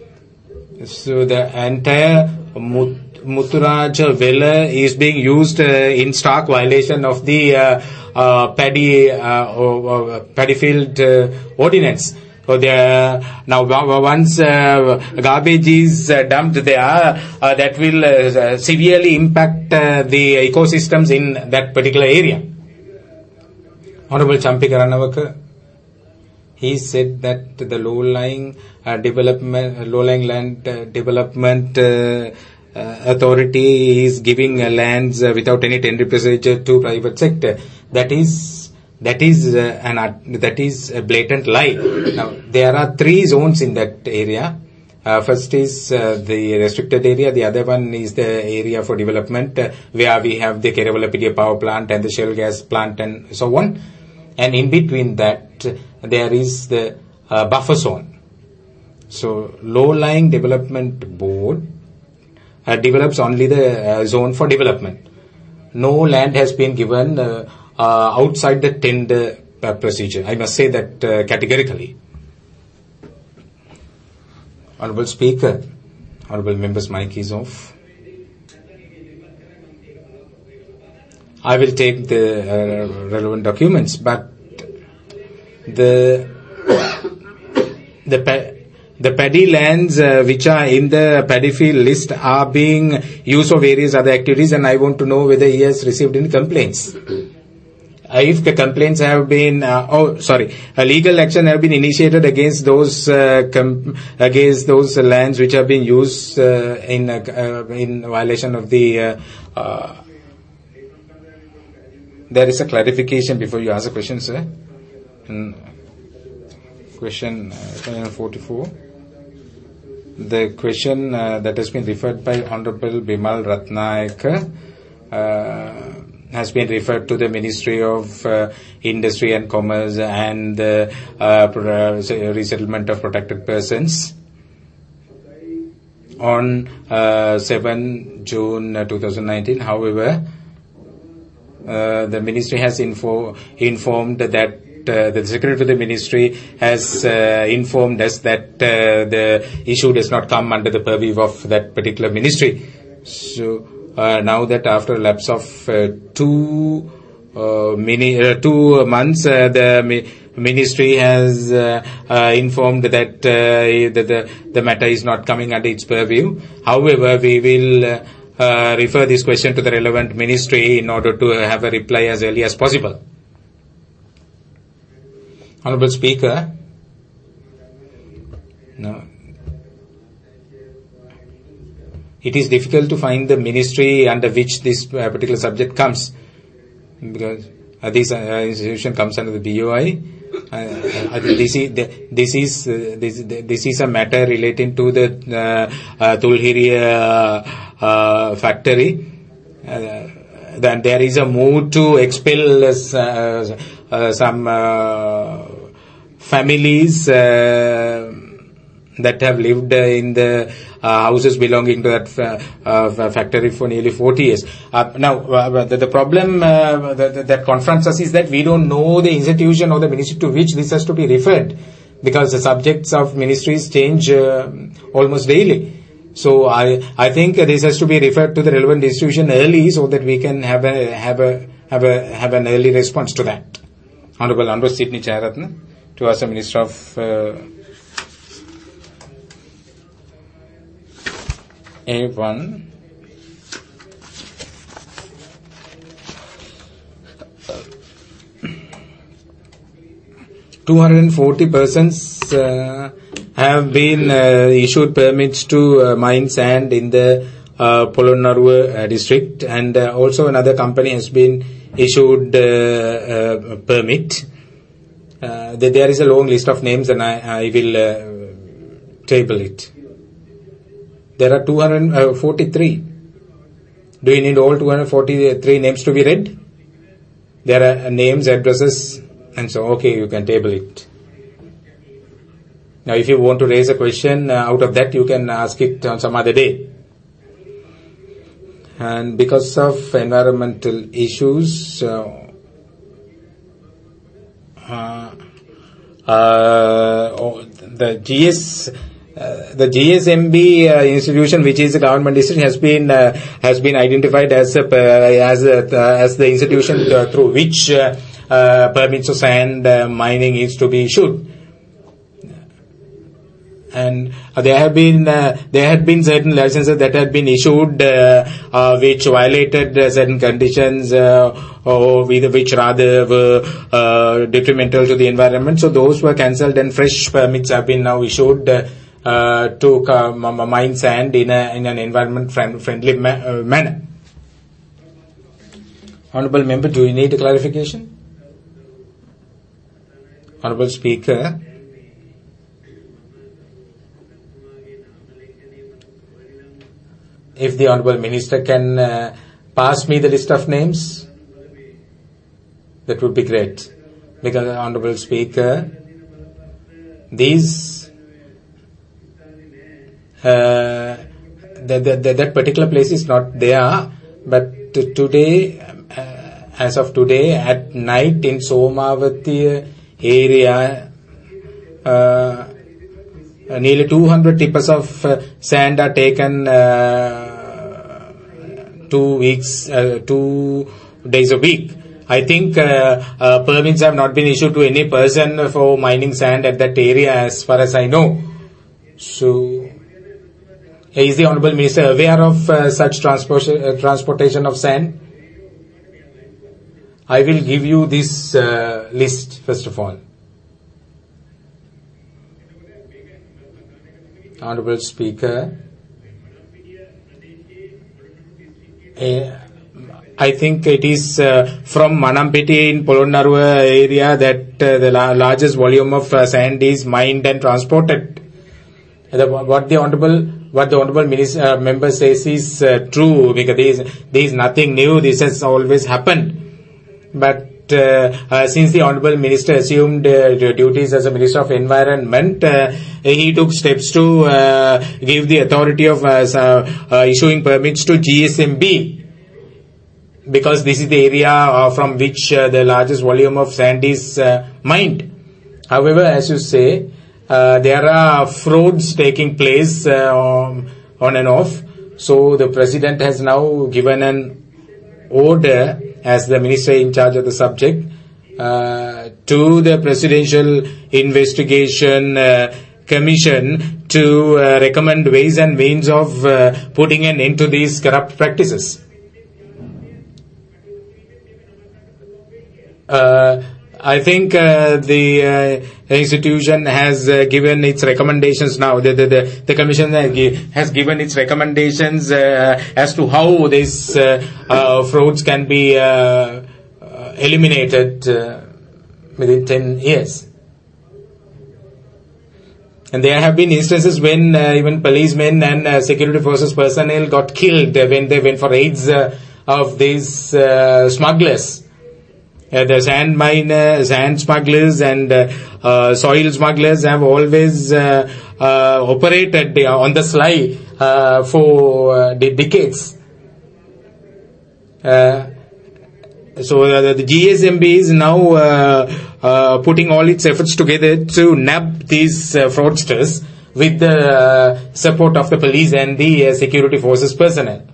So the entire Mut- Muthuraja Vela is being used uh, in stark violation of the uh, uh, paddy uh, or, or paddy field uh, ordinance. So there, now once uh, garbage is uh, dumped there, uh, that will uh, severely impact uh, the ecosystems in that particular area. Honorable Champika Ranawaka, he said that the low-lying uh, development, low-lying land uh, development uh, uh, authority is giving uh, lands uh, without any tender procedure to private sector. That is. That is uh, an uh, that is a blatant lie. Now there are three zones in that area. Uh, first is uh, the restricted area. The other one is the area for development, uh, where we have the Keravalapidiya power plant and the shale gas plant and so on. And in between that, uh, there is the uh, buffer zone. So low-lying development board uh, develops only the uh, zone for development. No land has been given Uh, Uh, outside the tender uh, procedure. I must say that uh, categorically. Honourable Speaker, Honourable Members, mic is off. I will take the uh, relevant documents, but the the pa- the paddy lands uh, which are in the paddy field list are being used for various other activities, and I want to know whether he has received any complaints. If the complaints have been, uh, oh, sorry, a legal action have been initiated against those uh, com- against those lands which have been used uh, in uh, uh, in violation of the. Uh, uh, there is a clarification before you ask a question, sir. Mm. Question uh, forty-four. The question uh, that has been referred by Honorable Bimal Ratnayaka. Uh, has been referred to the Ministry of uh, Industry and Commerce and the uh, uh, Resettlement of Protected Persons on uh, seventh June twenty nineteen. However, uh, the Ministry has info- informed that uh, the Secretary of the Ministry has uh, informed us that uh, the issue does not come under the purview of that particular ministry. So, Uh, now that after a lapse of uh, two uh, mini uh, two months, uh, the ministry has uh, uh, informed that uh, the, the the matter is not coming under its purview. However, we will uh, uh, refer this question to the relevant ministry in order to have a reply as early as possible. Honourable Speaker, no. It is difficult to find the ministry under which this uh, particular subject comes, because uh, this uh, institution comes under the B O I. Uh, uh, this is this is uh, this, this is a matter relating to the uh, uh, Tulhiriya uh, uh, factory. Uh, then there is a move to expel uh, uh, some uh, families uh, that have lived uh, in the uh, houses belonging to that uh, uh, factory for nearly forty years. Uh, now, uh, the, the problem uh, that, that confronts us is that we don't know the institution or the ministry to which this has to be referred, because the subjects of ministries change uh, almost daily. So I I think this has to be referred to the relevant institution early, so that we can have a have a have a have an early response to that. Honourable Anwar Sidney Jayarathne, to ask the Minister of uh, A one. two hundred forty persons uh, have been uh, issued permits to uh, mine sand in the uh, Polonnaruwa uh, district, and uh, also another company has been issued uh, uh, permit. Uh, there is a long list of names, and I, I will uh, table it. There are two hundred forty-three. Do you need all two hundred forty-three names to be read? There are names, addresses, and so, okay, you can table it. Now, if you want to raise a question uh, out of that, you can ask it on some other day. And because of environmental issues, uh, uh, uh, the G S Uh, the G S M B uh, institution, which is a government institution, has been uh, has been identified as a, uh, as a, uh, as the institution uh, through which uh, uh, permits of sand uh, mining is to be issued. And uh, there have been uh, there had been certain licenses that had been issued uh, uh, which violated uh, certain conditions, uh, or with which rather were uh, detrimental to the environment. So those were cancelled, and fresh permits have been now issued Uh, Uh, to uh, mine sand in, a, in an environment friend, friendly ma- uh, manner. Honourable Member, do you need a clarification? Honourable Speaker, if the Honourable Minister can uh, pass me the list of names, that would be great. Because, Honourable Speaker, these Uh, that, that, that particular place is not there, but t- today, uh, as of today, at night in Somavati area, uh, nearly two hundred tippers of uh, sand are taken uh, two weeks, uh, two days a week. I think uh, uh, permits have not been issued to any person for mining sand at that area, as far as I know. So, is the Honourable Minister aware of uh, such transportation, uh, transportation of sand? I will give you this uh, list, first of all. Honourable Speaker, uh, I think it is uh, from Manampeti in Polonnaruwa area that uh, the la- largest volume of uh, sand is mined and transported. The, what the Honourable What the Honourable Minister, uh, Member says is uh, true, because there is, there is nothing new. This has always happened. But uh, uh, since the Honourable Minister assumed uh, duties as a Minister of Environment, uh, he took steps to uh, give the authority of uh, uh, issuing permits to G S M B, because this is the area uh, from which uh, the largest volume of sand is uh, mined. However, as you say, Uh, there are frauds taking place uh, on and off. So the President has now given an order, as the Minister in charge of the subject, uh, to the Presidential Investigation uh, Commission to uh, recommend ways and means of uh, putting an end to these corrupt practices. Uh, I think uh, the uh, institution has uh, given its recommendations now. The, the, the, the Commission has given its recommendations uh, as to how these uh, uh, frauds can be uh, uh, eliminated uh, within ten years. And there have been instances when uh, even policemen and uh, security forces personnel got killed uh, when they went for raids uh, of these uh, smugglers. Uh, the sand mine, uh, sand smugglers and uh, uh, soil smugglers have always uh, uh, operated uh, on the sly uh, for uh, de- decades. Uh, so uh, the G S M B is now uh, uh, putting all its efforts together to nab these uh, fraudsters with the uh, support of the police and the uh, security forces personnel.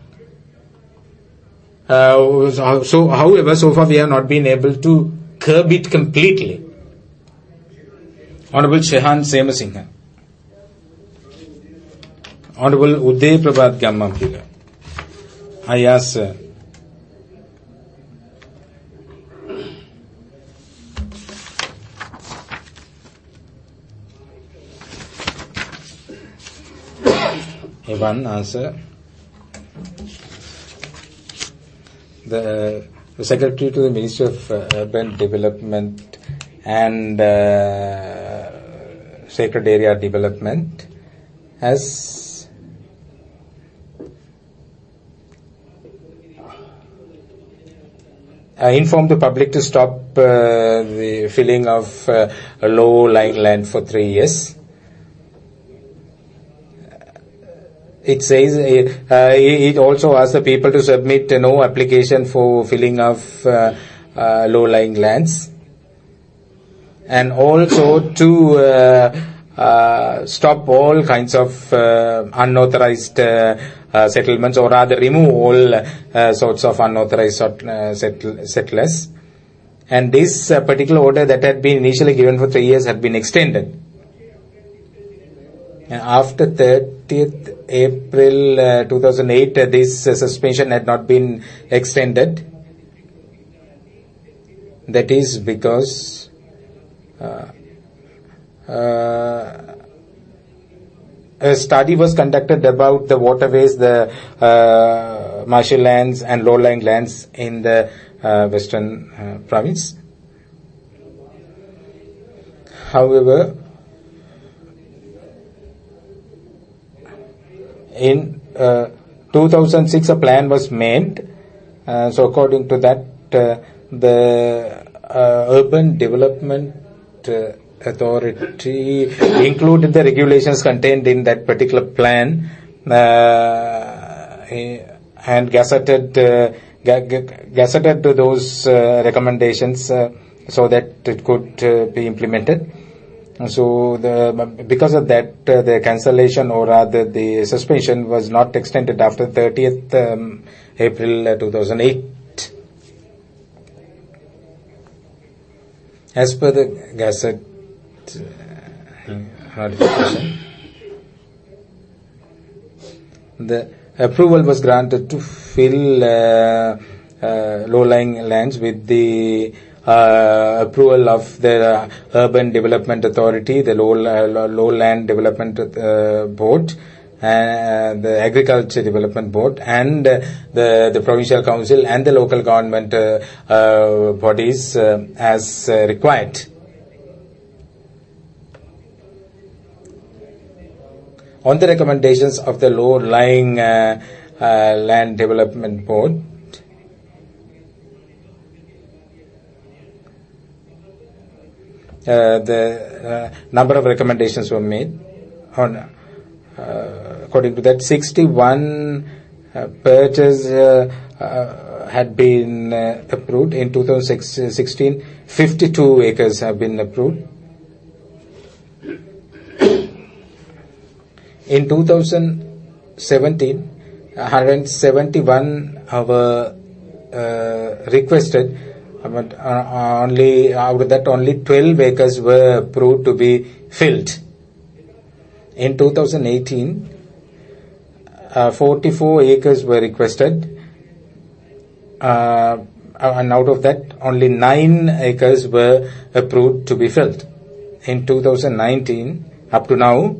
Uh, so, so, however, so far we have not been able to curb it completely. Honorable Shehan Semasinghe. Honorable Uday Prabhat Gammampila. I ask uh, one answer. The, uh, the Secretary to the Ministry of uh, Urban Development and uh, Sacred Area Development has uh, informed the public to stop uh, the filling of uh, low-lying land for three years. It says uh, it also asks the people to submit uh, no application for filling of uh, uh, low-lying lands, and also to uh, uh, stop all kinds of uh, unauthorized uh, uh, settlements, or rather remove all uh, sorts of unauthorized uh, settle- settlers. And this uh, particular order that had been initially given for three years had been extended. And after thirtieth April uh, two thousand eight, uh, this uh, suspension had not been extended. That is because uh, uh, a study was conducted about the waterways, the uh, marshal lands and low-lying lands in the uh, western uh, province. However, in uh, two thousand six, a plan was made. Uh, so, according to that, uh, the uh, Urban Development uh, Authority included the regulations contained in that particular plan uh, and gazetted uh, gazetted to those uh, recommendations uh, so that it could uh, be implemented. So, the, because of that, uh, the cancellation, or rather the suspension, was not extended after thirtieth um, April uh, two thousand eight. As per the Gazette uh, notification, the approval was granted to fill uh, uh, low-lying lands with the Uh, approval of the uh, Urban Development Authority, the Low, uh, Lowland Development uh, Board, uh, the Agriculture Development Board, and uh, the, the Provincial Council and the local government uh, uh, bodies uh, as uh, required. On the recommendations of the Low-lying uh, uh, Land Development Board, Uh, the uh, number of recommendations were made. On, uh, according to that, sixty-one uh, purchases uh, uh, had been uh, approved. In two thousand sixteen, fifty-two acres have been approved. In two thousand seventeen, one hundred seventy-one were uh, requested but uh, only out of that only twelve acres were approved to be filled. In two thousand eighteen, uh, forty-four acres were requested, uh, and out of that only nine acres were approved to be filled. In two thousand nineteen, up to now,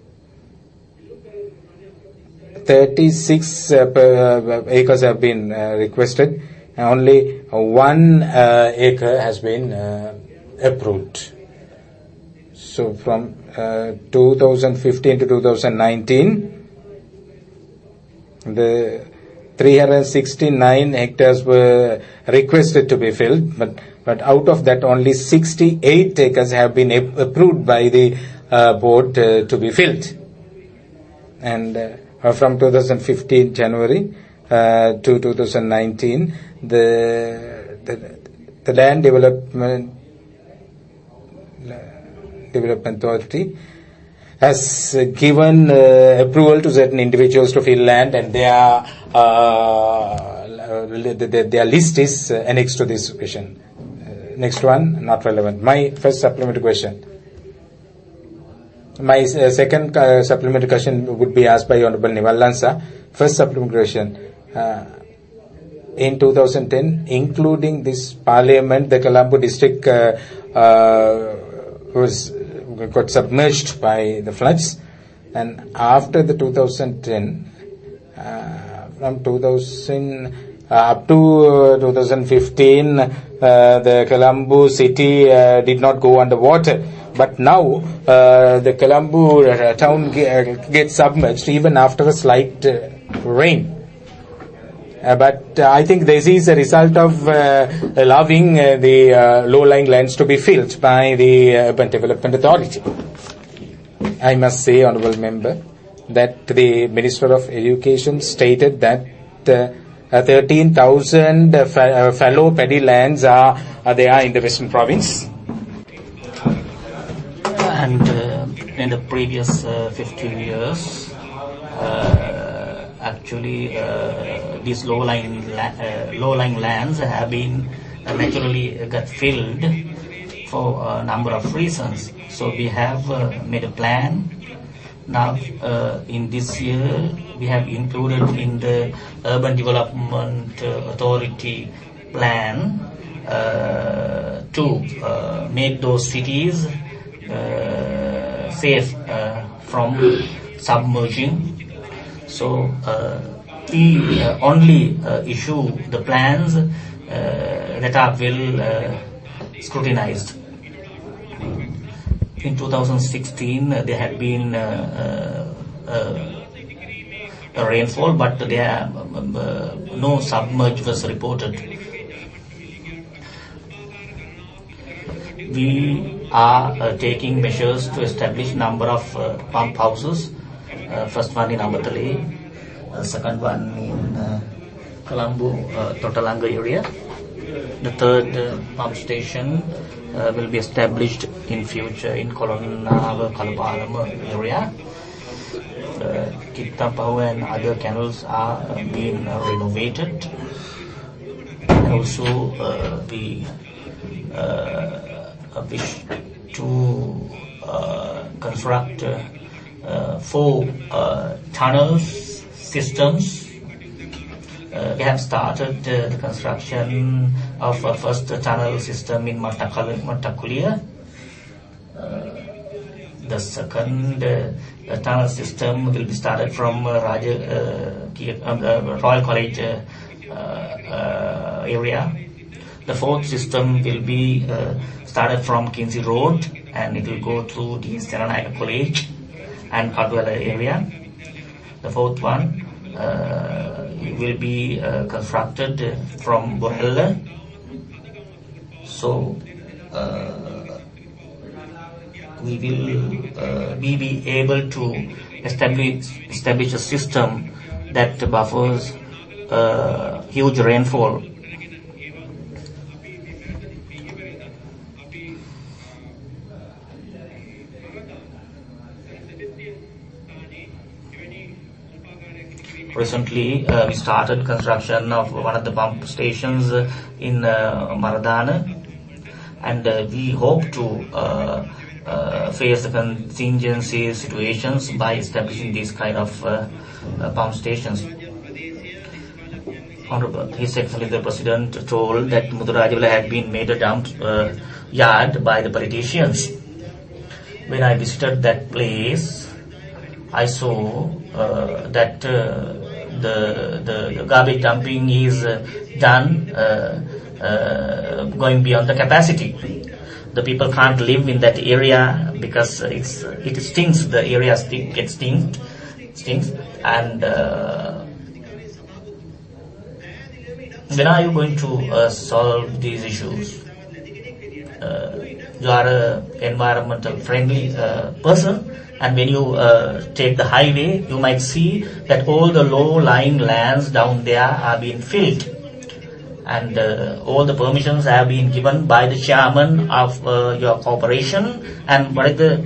thirty-six uh, per, uh, acres have been uh, requested, and only one uh, acre has been uh, approved. So from uh, two thousand fifteen to two thousand nineteen, the three hundred sixty-nine hectares were requested to be filled, but but out of that only sixty-eight acres have been ap- approved by the uh, board uh, to be filled. And uh, from two thousand fifteen January uh, to two thousand nineteen, the the, the land development Development Authority has given uh, approval to certain individuals to fill land, and their uh, their, their list is uh, annexed to this question. Uh, next one, not relevant. My first supplementary question. My uh, second uh, supplementary question would be asked by Honorable Nival Lansa. First supplementary question. Uh, in two thousand ten, including this parliament, the Colombo district uh, uh, was got submerged by the floods, and after the two thousand ten, uh, from two thousand uh, up to uh, two thousand fifteen, uh, the Colombo city uh, did not go underwater. But now uh, the Colombo uh, town ge- uh, gets submerged even after a slight uh, rain. Uh, but uh, I think this is a result of uh, allowing uh, the uh, low-lying lands to be filled by the uh, Urban Development Authority. I must say, Honourable Member, that the Minister of Education stated that uh, uh, thirteen thousand uh, fa- uh, fallow paddy lands are, are there in the Western Province. And uh, in the previous uh, fifty years, uh, actually uh, these low-lying la- uh, low-lying lands have been uh, naturally uh, got filled for a number of reasons. So we have uh, made a plan. Now uh, in this year we have included in the Urban Development uh, Authority plan uh, to uh, make those cities uh, safe uh, from submerging. So uh, we uh, only uh, issue the plans uh, that are well uh, scrutinized. In two thousand sixteen, uh, there had been uh, uh, uh, a rainfall, but there um, uh, no submerge was reported. We are uh, taking measures to establish number of uh, pump houses. Uh, first one in Amatale, uh, second one in uh, Colombo, uh, Totalanga area. The third uh, pump station uh, will be established in future in Colonava, Kalabalama area. Uh, Kittapahu and other canals are uh, being uh, renovated. And also uh, we uh, wish to uh, construct uh, uh, four uh, tunnel systems. Uh, we have started uh, the construction of a first tunnel system in Matakulia. Uh, the second uh, tunnel system will be started from uh, Raja, uh, uh, Royal College uh, uh, area. The fourth system will be uh, started from Kinsey Road, and it will go through the Seranayaka College and Kadwala area. The fourth one uh, will be uh, constructed uh, from Borella. So uh, we will uh, we be able to establish establish a system that buffers uh, huge rainfall. recently uh, we started construction of one of the pump stations uh, in uh, Maradana, and uh, we hope to uh, uh, face the contingency situations by establishing these kind of uh, uh, pump stations. Honorable, His Excellency the President told that Muthurajawala had been made a dump uh, yard by the politicians. When I visited that place, I saw uh, that uh, the, the the garbage dumping is uh, done uh, uh, going beyond the capacity. The people can't live in that area because it's it stinks. The area stink, gets stinks, stinks, and uh, when are you going to uh, solve these issues? Uh, you are an environmental friendly uh, person, and when you uh, take the highway, you might see that all the low-lying lands down there are being filled, and uh, all the permissions have been given by the chairman of uh, your corporation. And what is the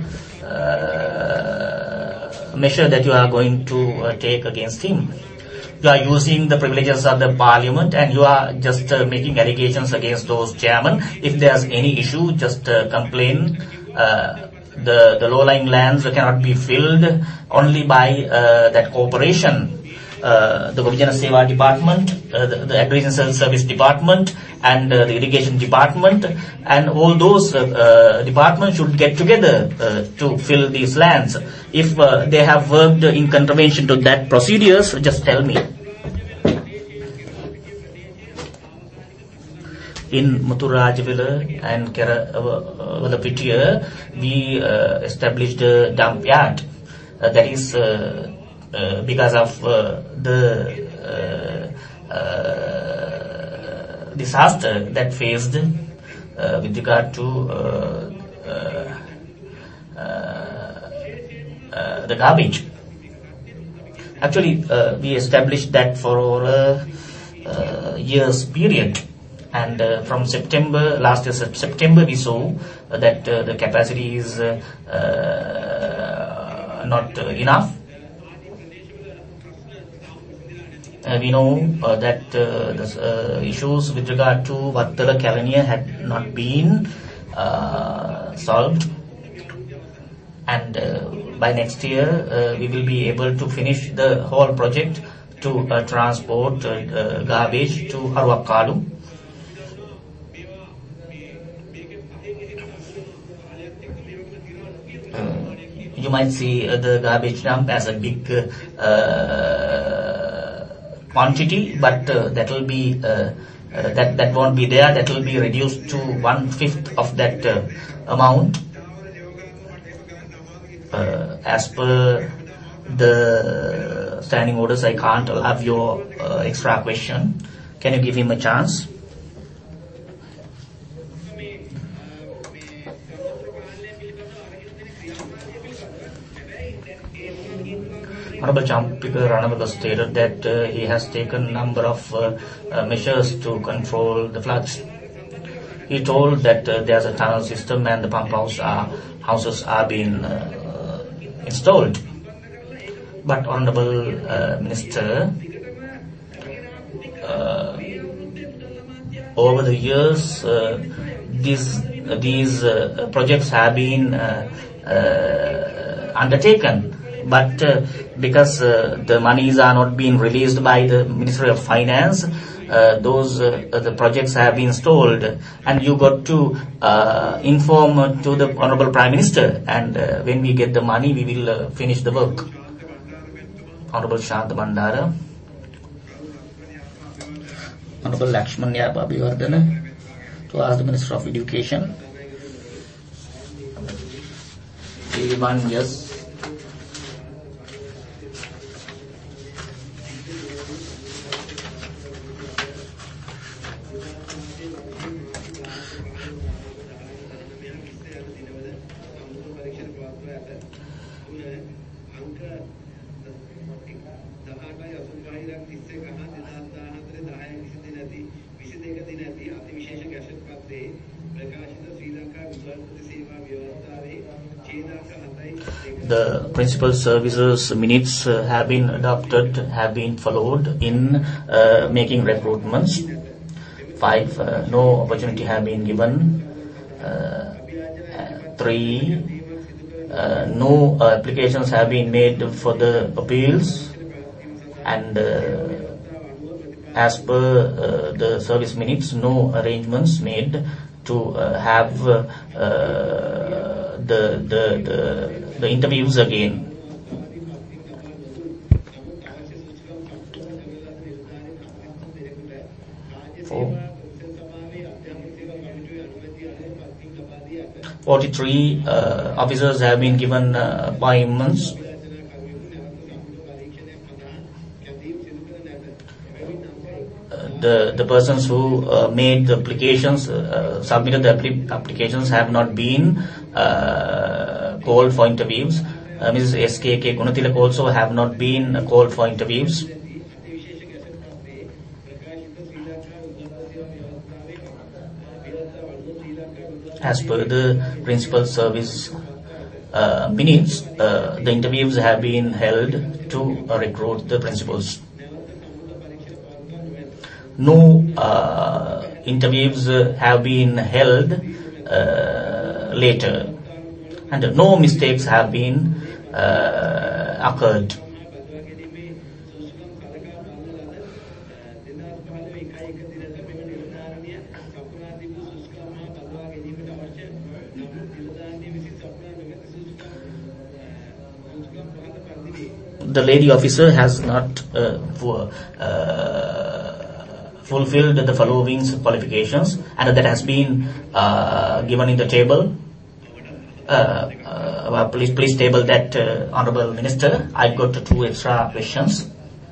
uh, measure that you are going to uh, take against him? You are using the privileges of the parliament, and you are just uh, making allegations against those chairmen. If there's any issue, just uh, complain. Uh, the the low-lying lands cannot be filled only by uh, that corporation. Uh, the Govijana Seva Department, uh, the, the Agricultural Service Department, and uh, the Irrigation Department, and all those uh, uh, departments should get together uh, to fill these lands. If uh, they have worked in contravention to that procedures, just tell me. In Muthurajawala and Kerawalapitiya, we uh, established a dump yard. Uh, that is uh, uh, because of uh, the uh, uh, disaster that faced uh, with regard to uh, uh, uh, the garbage. Actually, uh, we established that for a uh, year's period. And uh, from September, last year September, we saw uh, that uh, the capacity is uh, uh, not uh, enough. Uh, we know uh, that uh, the uh, issues with regard to Vattala Kalaniya had not been uh, solved. And uh, by next year, uh, we will be able to finish the whole project to uh, transport uh, uh, garbage to Haruwakkalu. You might see uh, the garbage dump as a big uh, uh, quantity, but uh, that will be uh, uh, that that won't be there. That will be reduced to one fifth of that uh, amount. Uh, as per the standing orders, I can't have your uh, extra question. Can you give him a chance? Honorable Champika Ranawala stated that uh, he has taken a number of uh, uh, measures to control the floods. He told that uh, there's a tunnel system and the pump house are, houses are being uh, installed. But Honorable uh, Minister, uh, over the years, uh, these these uh, projects have been uh, uh, undertaken. But uh, because uh, the monies are not being released by the Ministry of Finance, uh, those uh, the projects have been stalled, and you got to uh, inform uh, to the Honorable Prime Minister, and uh, when we get the money, we will uh, finish the work. Honorable Shantha Bandara. Honorable Lakshman Yapa Abhivardhana to ask the Minister of Education. Everyone, yes. The principal services minutes uh, have been adopted, have been followed in uh, making recruitments. Five, uh, no opportunity have been given. Uh, three, uh, no uh, applications have been made for the appeals. And uh, as per uh, the service minutes, no arrangements made to uh, have uh, uh, the, the, the, the interviews again. Four. forty-three uh, officers have been given uh, appointments. The, the persons who uh, made the applications, uh, submitted the appli- applications have not been uh, called for interviews. Uh, Missus S K K Gunatilak also have not been called for interviews. As per the principal service uh, minutes, uh, the interviews have been held to uh, recruit the principals. No uh, interviews uh, have been held uh, later, and no mistakes have been uh, occurred. The lady officer has not uh, for, uh, fulfilled the following qualifications, and that has been uh, given in the table. Uh, uh, please, please table that, uh, Honorable Minister. I've got two extra questions.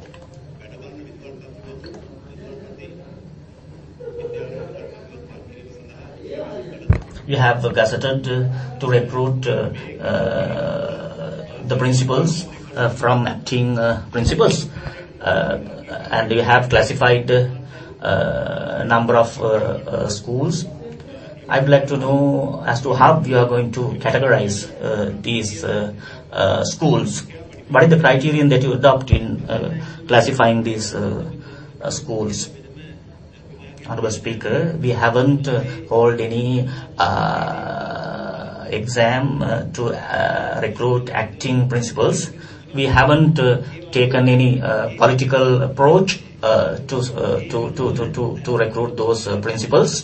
You have gazetted uh, to recruit uh, uh, the principals uh, from acting uh, principals, uh, and you have classified a uh, number of uh, uh, schools. I would like to know as to how you are going to categorize uh, these uh, uh, schools. What is the criterion that you adopt in uh, classifying these uh, uh, schools? Honorable Speaker, we haven't uh, held any uh, exam uh, to uh, recruit acting principals. We haven't uh, taken any uh, political approach uh, to, uh, to, to, to, to, to recruit those uh, principals.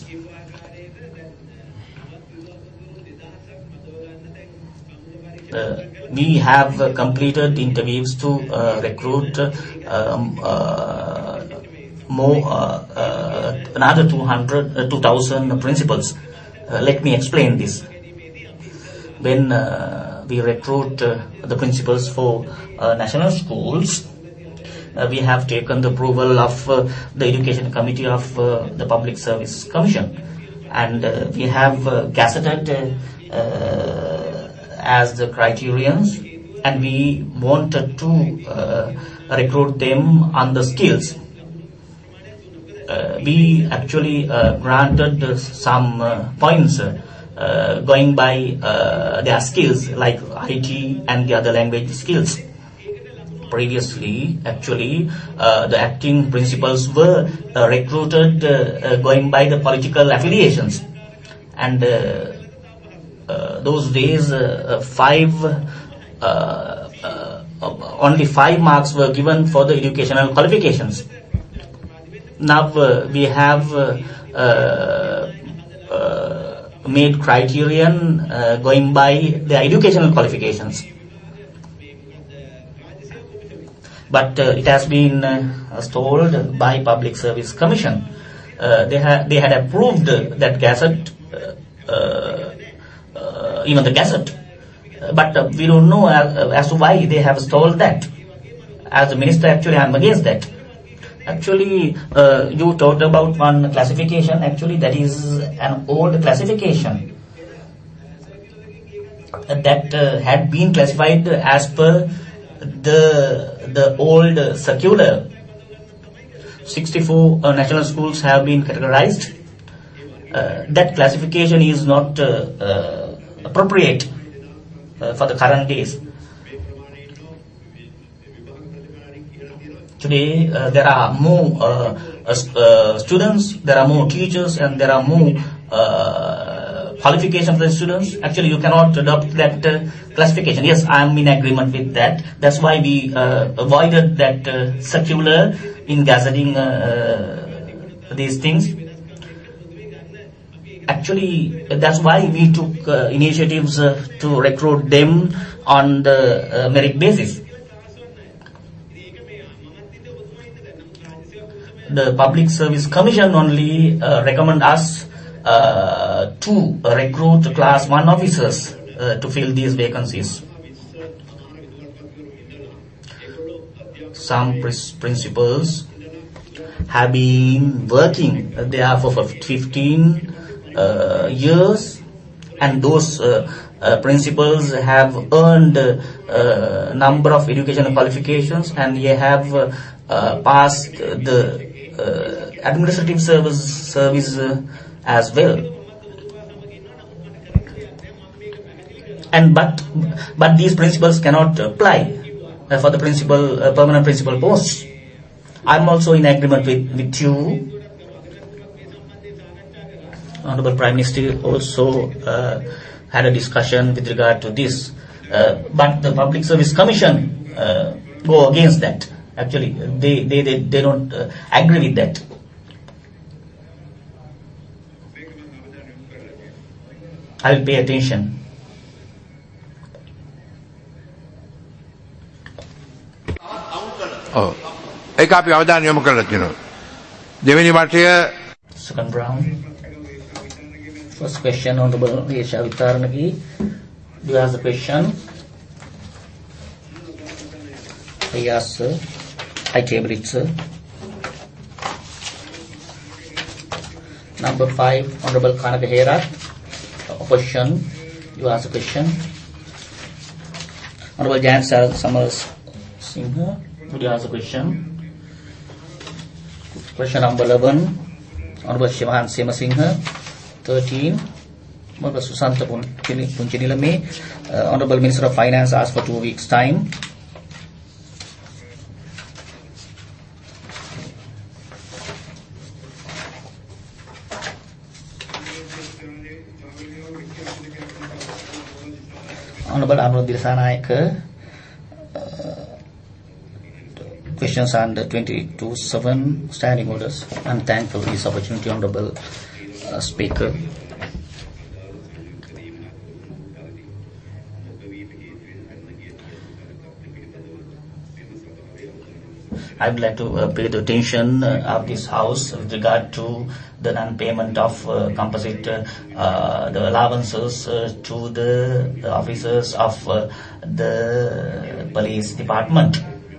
Uh, we have uh, completed interviews to uh, recruit uh, um, uh, more uh, uh, another two hundred, uh, two thousand principals. Uh, let me explain this. When uh, we recruit uh, the principals for uh, national schools, uh, we have taken the approval of uh, the Education Committee of uh, the Public Service Commission, and uh, we have uh, gazetted uh, uh, as the criterions, and we wanted to uh, recruit them on the skills. Uh, we actually uh, granted uh, some uh, points uh, going by uh, their skills, like I T and the other language skills. Previously, actually, uh, the acting principals were uh, recruited uh, uh, going by the political affiliations, and uh, uh, those days, uh, five uh, uh, only five marks were given for the educational qualifications. Now uh, we have uh, uh, uh, made criterion uh, going by the educational qualifications, but uh, it has been uh, stalled by Public Service Commission. Uh, they had they had approved that gazette, uh, uh, uh, even the gazette, uh, but uh, we don't know as, as to why they have stalled that. As the minister, actually, I am against that. Actually, uh, you talked about one classification. Actually, that is an old classification uh, that uh, had been classified as per the the old circular. sixty-four uh, national schools have been categorized. uh, that classification is not uh, uh, appropriate uh, for the current days. Today uh, there are more uh, uh, students, there are more teachers, and there are more uh, qualifications for the students. Actually, you cannot adopt that uh, classification. Yes, I am in agreement with that. That's why we uh, avoided that uh, circular in gazetting uh, these things. Actually, that's why we took uh, initiatives uh, to recruit them on the uh, merit basis. The Public Service Commission only uh, recommend us uh, to recruit class one officers uh, to fill these vacancies. Some principals have been working there for fifteen uh, years, and those uh, uh, principals have earned a uh, number of educational qualifications, and they have uh, uh, passed the uh, administrative service service uh, as well. And but but these principals cannot apply uh, for the principal uh, permanent principal posts. I'm also in agreement with, with you. Honorable Prime Minister also uh, had a discussion with regard to this, uh, but the Public Service Commission uh, go against that. Actually, they they they, they don't uh, agree with that. I will pay attention. ඔව්. ඒක අපි අවධානය යොමු කරලා තියෙනවා. දෙවෙනි වටය Second round. First question, Honorable Yesha Vitarnagi. Do you have the question? Yes, sir. I table it, sir. Number five, Honorable Kanaka Herat. Opposition. You ask a question. Honorable Jan Summers Singha. Would you ask a question? Question number eleven, Honorable Shivahan Semasingha. thirteen, Honorable Susanta Punchinilame. Uh, Honorable Minister of Finance asked for two weeks' time. Honorable Arnold Disanayake. Questions under twenty-two seven standing orders. I'm thankful for this opportunity, Honorable uh, Speaker. I would like to uh, pay the attention uh, of this House with regard to the non-payment of uh, composite uh, the allowances uh, to the, the officers of uh, the police department.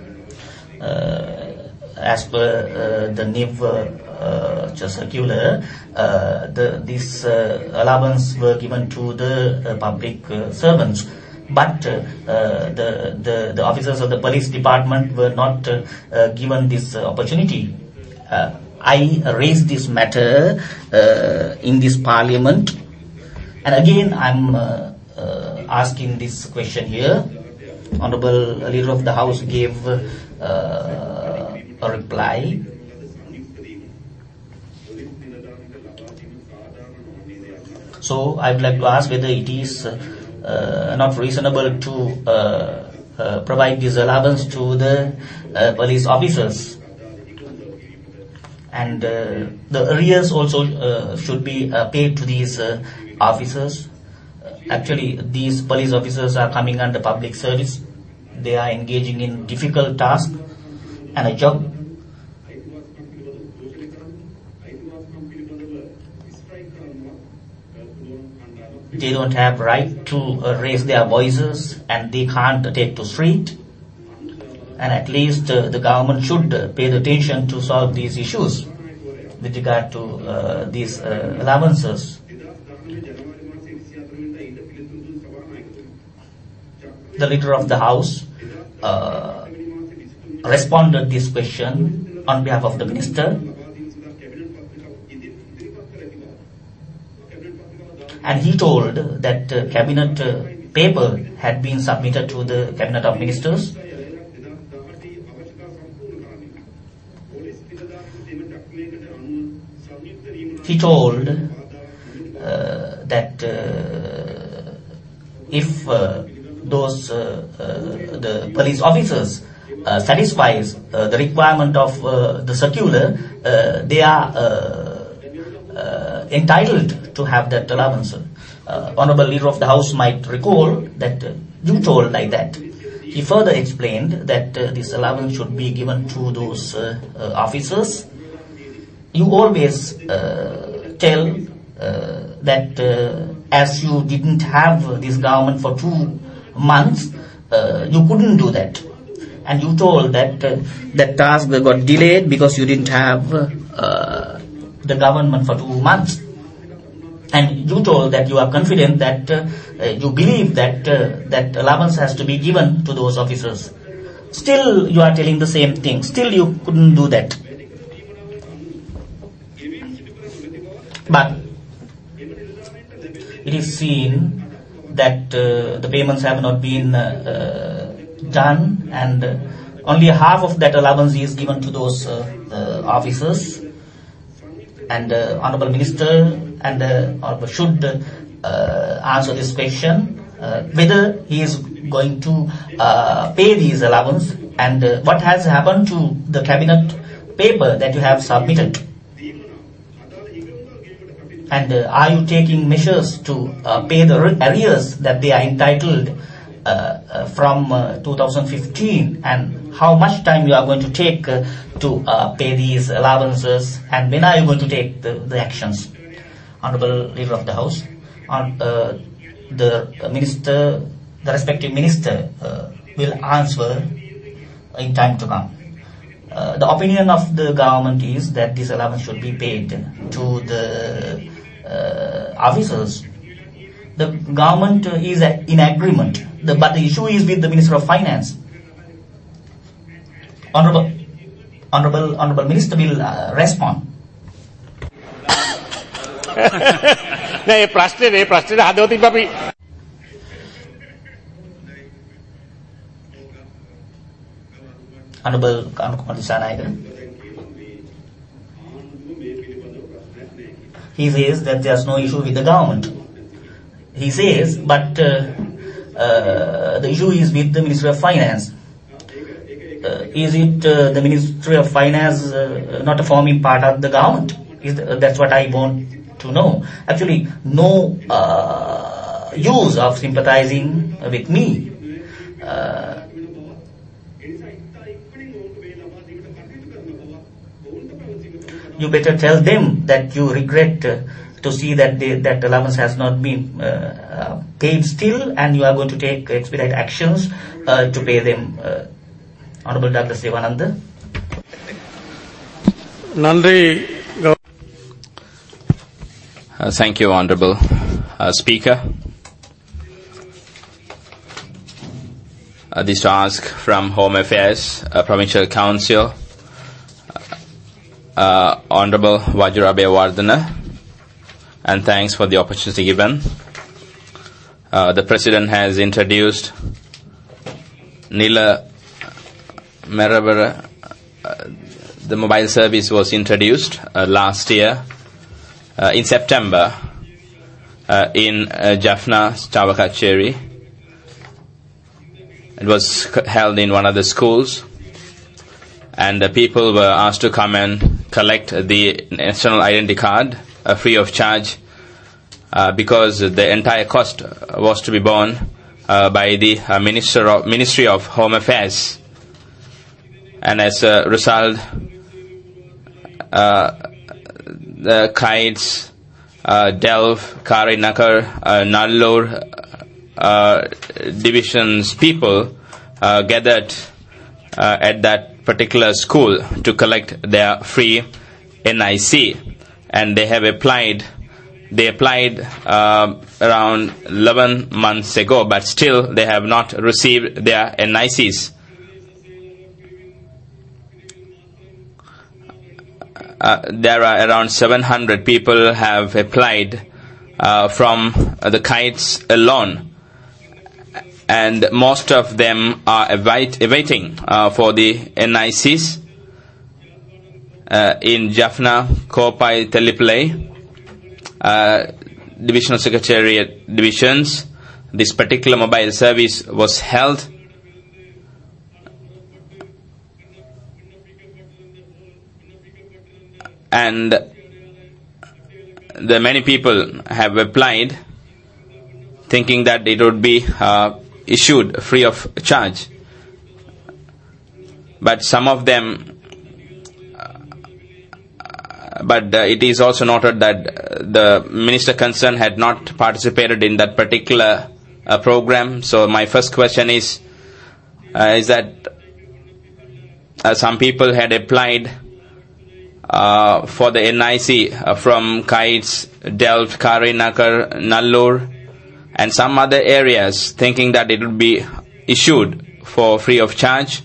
Uh, as per uh, the N I V uh, uh, circular, uh, the, these uh, allowance were given to the uh, public uh, servants, but uh, uh, the, the the officers of the police department were not uh, uh, given this uh, opportunity. Uh, I raised this matter uh, in this parliament, and again I'm uh, uh, asking this question here. Honorable Leader of the House gave Uh, a reply. So I would like to ask whether it is uh, not reasonable to uh, uh, provide this allowance to the uh, police officers, and uh, the arrears also uh, should be uh, paid to these uh, officers. Actually, these police officers are coming under public service. They are engaging in difficult task and a job. They don't have right to uh, raise their voices, and they can't take to street. And at least uh, the government should uh, pay the attention to solve these issues with regard to uh, these uh, allowances. The Leader of the House uh, responded this question on behalf of the Minister. and he told that uh, cabinet uh, paper had been submitted to the cabinet of ministers. He told uh, that uh, if uh, those uh, uh, the police officers uh, satisfies uh, the requirement of uh, the circular, uh, they are uh, uh, entitled to have that allowance. Uh, Honorable Leader of the House might recall that uh, you told like that. He further explained that uh, this allowance should be given to those uh, uh, officers. You always uh, tell uh, that uh, as you didn't have this government for two months, uh, you couldn't do that. And you told that uh, that task got delayed because you didn't have uh, the government for two months. And you told that you are confident that uh, you believe that uh, that allowance has to be given to those officers. Still you are telling the same thing. Still you couldn't do that. But it is seen that uh, the payments have not been uh, uh, done, and uh, only half of that allowance is given to those uh, uh, officers. And uh, Honorable Minister and uh, should uh, answer this question, uh, whether he is going to uh, pay these allowance, and uh, what has happened to the cabinet paper that you have submitted. And uh, are you taking measures to uh, pay the arrears that they are entitled uh, uh, from uh, two thousand fifteen, and how much time you are going to take uh, to uh, pay these allowances, and when are you going to take the, the actions? Honorable Leader of the House, on uh, the minister, the respective minister uh, will answer in time to come. Uh, the opinion of the government is that this allowance should be paid to the uh, officers. The government is in agreement, the, but the issue is with the Minister of Finance. Honorable, Honorable, Honorable Minister will uh, respond. නෑ ඒ ප්‍රශ්නේ මේ ප්‍රශ්නේ හදවතින් අපි Honorable Kanukumar Dissanayake. He says that there's no issue with the government. He says, but uh, uh, the issue is with the Ministry of Finance. Uh, is it uh, the Ministry of Finance uh, not a forming part of the government? Is the, that's what I want to know. Actually, no uh, use of sympathizing with me. Uh, you better tell them that you regret uh, to see that they, that allowance has not been uh, paid still, and you are going to take expedite actions uh, to pay them. Uh, Honorable Douglas Devananda. Nandri. Uh, thank you, Honorable uh, Speaker. Uh, this to ask from Home Affairs, uh, Provincial Council, uh, Honorable Vajirabhayawardena, and thanks for the opportunity given. Uh, the President has introduced Nila Meravara. Uh, the mobile service was introduced uh, last year uh, in September uh, in uh, Jaffna, Tawakacheri. It was held in one of the schools, and uh, people were asked to come and collect the national identity card uh, free of charge uh, because the entire cost was to be borne uh, by the uh, Minister of, Ministry of Home Affairs. And as a result, uh, the Kites, uh, Delft, Karinakar, uh, Nallur uh, divisions people uh, gathered uh, at that particular school to collect their free N I C, and they have applied. They applied uh, around eleven months ago, but still they have not received their N I Cs. Uh, there are around seven hundred people have applied uh, from uh, the kites alone, and most of them are await, awaiting uh, for the N I Cs uh, in Jaffna, Kopai, Telipalai, uh, Divisional Secretariat divisions. This particular mobile service was held. And the many people have applied thinking that it would be uh, issued free of charge. But some of them, uh, but uh, it is also noted that the minister concerned had not participated in that particular uh, program. So my first question is, uh, is that uh, some people had applied Uh, for the N I C uh, from Kites, Delft, Karinakar, Nallur, and some other areas, thinking that it would be issued for free of charge.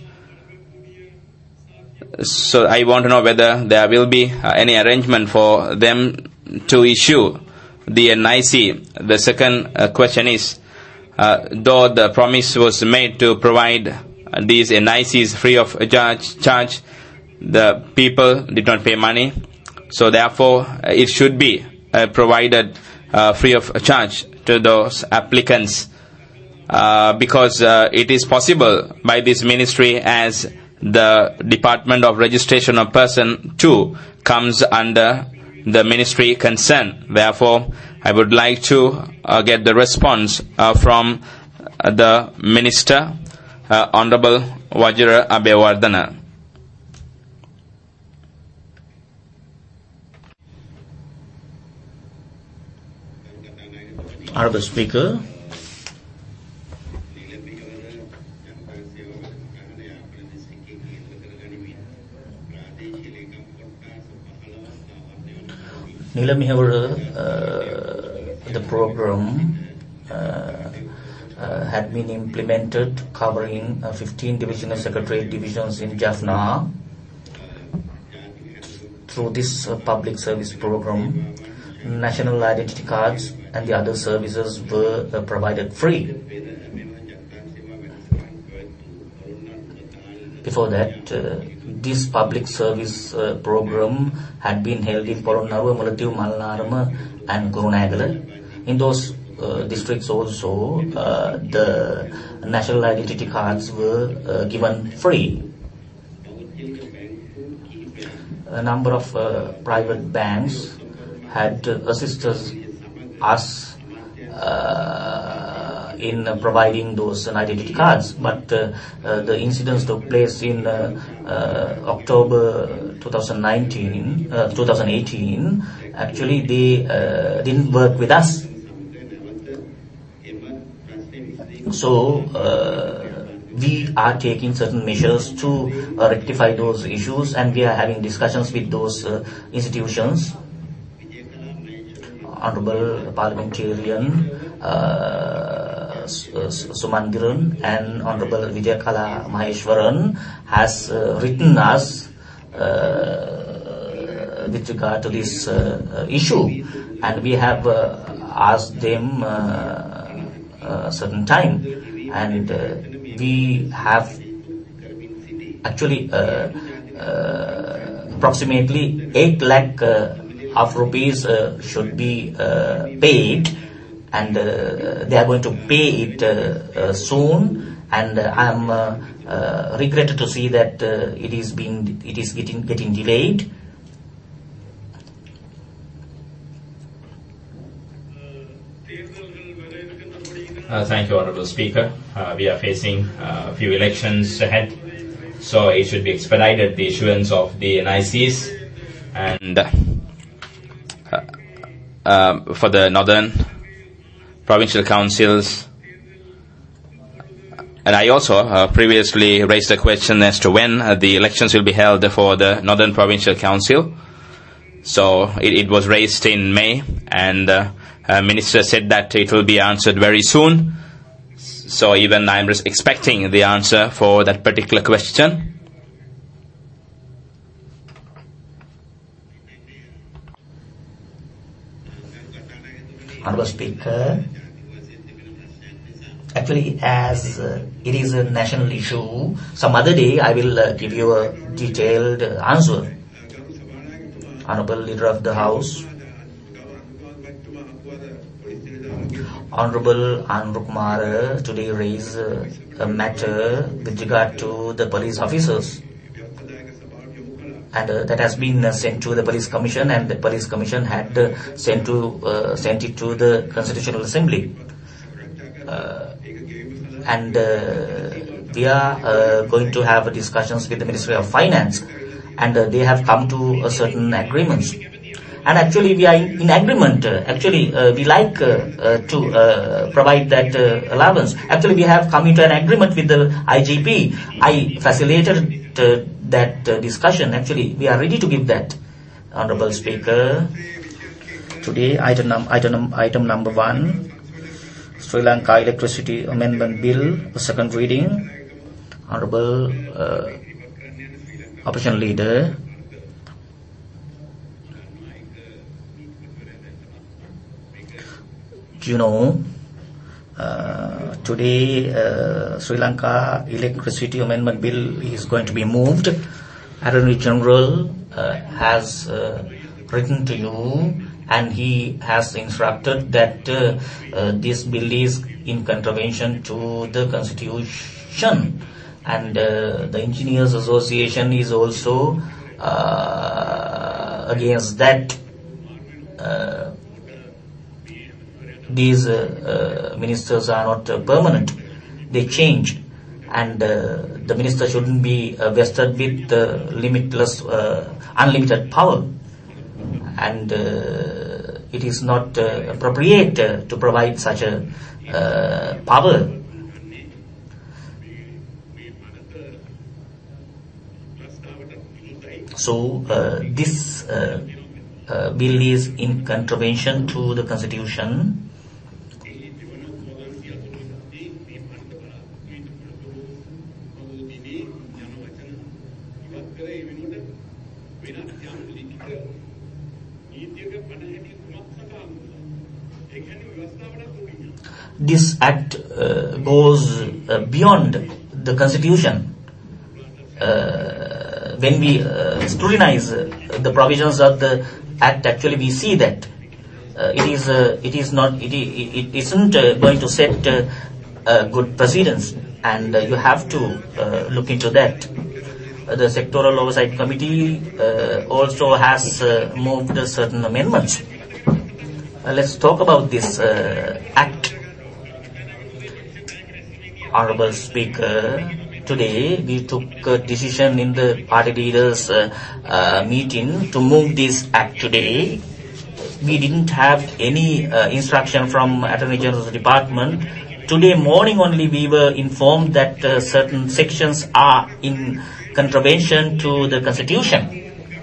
So I want to know whether there will be uh, any arrangement for them to issue the N I C. The second uh, question is, uh, though the promise was made to provide uh, these N I Cs free of charge, charge the people did not pay money, so therefore uh, it should be uh, provided uh, free of charge to those applicants, uh, because uh, it is possible by this ministry, as the Department of Registration of Person too comes under the ministry concerned. Therefore, I would like to uh, get the response uh, from uh, the Minister, uh, Honorable Wajira Abeyewardena. Honorable Speaker, Nila Mihawara, uh, the program uh, uh, had been implemented, covering uh, fifteen divisional secretariat divisions in Jaffna. Through this uh, public service program, national identity cards and the other services were uh, provided free. Before that, uh, this public service uh, program had been held in Polonnaruwa, Mullaitivu, Malnarama and Kurunegala. In those uh, districts also, uh, the national identity cards were uh, given free. A number of uh, private banks had uh, assisted us uh, in uh, providing those uh, identity cards, but uh, uh, the incidents took place in uh, uh, October twenty nineteen, uh, twenty eighteen. Actually, they uh, didn't work with us. So uh, we are taking certain measures to uh, rectify those issues, and we are having discussions with those uh, institutions. Honorable Parliamentarian uh, Sumandiran and Honorable Vijayakala Maheshwaran has uh, written us uh, with regard to this uh, issue, and we have uh, asked them uh, a certain time, and uh, we have actually uh, uh, approximately eight lakh uh, of rupees uh, should be uh, paid, and uh, they are going to pay it uh, uh, soon, and uh, I am uh, uh, regretted to see that uh, it is being it is getting getting delayed. Uh, thank you, Honorable Speaker. Uh, we are facing uh, a few elections ahead, so it should be expedited, the issuance of the N I Cs, and uh, uh, for the northern provincial councils. And I also uh, previously raised a question as to when uh, the elections will be held for the Northern Provincial Council. So it, it was raised in May, and uh, uh, Minister said that it will be answered very soon. So even I'm expecting the answer for that particular question. Honorable Speaker, actually as uh, it is a national issue, some other day I will uh, give you a detailed uh, answer. Honorable Leader of the House, Honorable Anur Kumar today raised uh, a matter with regard to the police officers, and uh, that has been uh, sent to the Police Commission, and the Police Commission had uh, sent to uh, sent it to the Constitutional Assembly, uh, and uh, we are uh, going to have discussions with the Ministry of Finance, and uh, they have come to a certain agreements. And actually we are in, in agreement. Uh, actually uh, we like uh, uh, to uh, provide that uh, allowance. Actually we have come into an agreement with the I G P. I facilitated uh, that uh, discussion. Actually we are ready to give that. Honorable Speaker, today item, num item, num item number one, Sri Lanka Electricity Amendment Bill, second reading. Honorable uh, Opposition Leader, you know, uh, today uh, Sri Lanka Electricity Amendment Bill is going to be moved. Attorney General uh, has uh, written to you, and he has instructed that uh, uh, this bill is in contravention to the Constitution, and uh, the Engineers Association is also uh, against that. Uh, These uh, uh, ministers are not uh, permanent, they change, and uh, the minister shouldn't be uh, vested with uh, limitless, uh, unlimited power, and uh, it is not uh, appropriate uh, to provide such a uh, power. So uh, this uh, uh, bill is in contravention to the Constitution. This act uh, goes uh, beyond the Constitution. Uh, when we uh, scrutinize uh, the provisions of the act, actually we see that uh, it is uh, it is not it, it, it isn't uh, going to set uh, uh, good precedents, and uh, you have to uh, look into that. Uh, the Sectoral Oversight Committee uh, also has uh, moved certain amendments. Uh, let's talk about this uh, act. Honorable Speaker, today we took a decision in the party leaders uh, uh, meeting to move this act today. We didn't have any uh, instruction from Attorney General's Department. Today morning only we were informed that uh, certain sections are in contravention to the Constitution.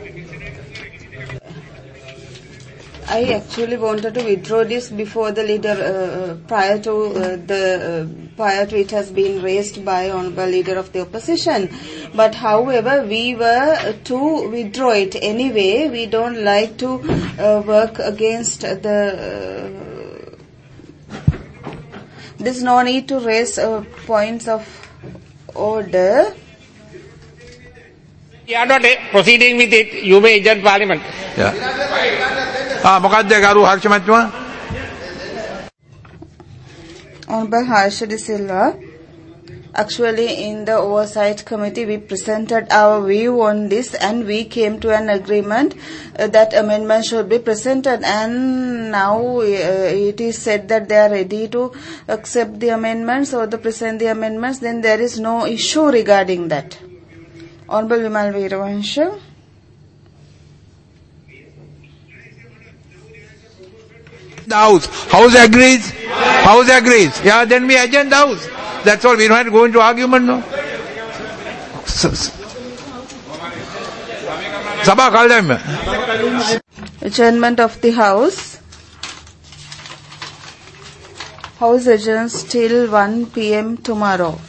I actually wanted to withdraw this before the leader, uh, prior to uh, the uh, prior to it has been raised by honorable leader of the opposition. But however, we were to withdraw it anyway. We don't like to uh, work against the. Uh, there's no need to raise uh, points of order. You are not proceeding with it. You may adjourn Parliament. Yeah. Ah, මොකක්ද ගරු හර්ෂ මහත්මයා? Honorable Harsha De Silva, actually in the Oversight Committee we presented our view on this, and we came to an agreement uh, that amendment should be presented, and now uh, it is said that they are ready to accept the amendments or to present the amendments, then there is no issue regarding that. Honorable Vimal Veeravansha. The House. House agrees. House agrees. Yeah, then we adjourn the House. That's all. We don't have to go into argument, no. Sabha call them. Adjournment of the House. House adjourns till one p m tomorrow.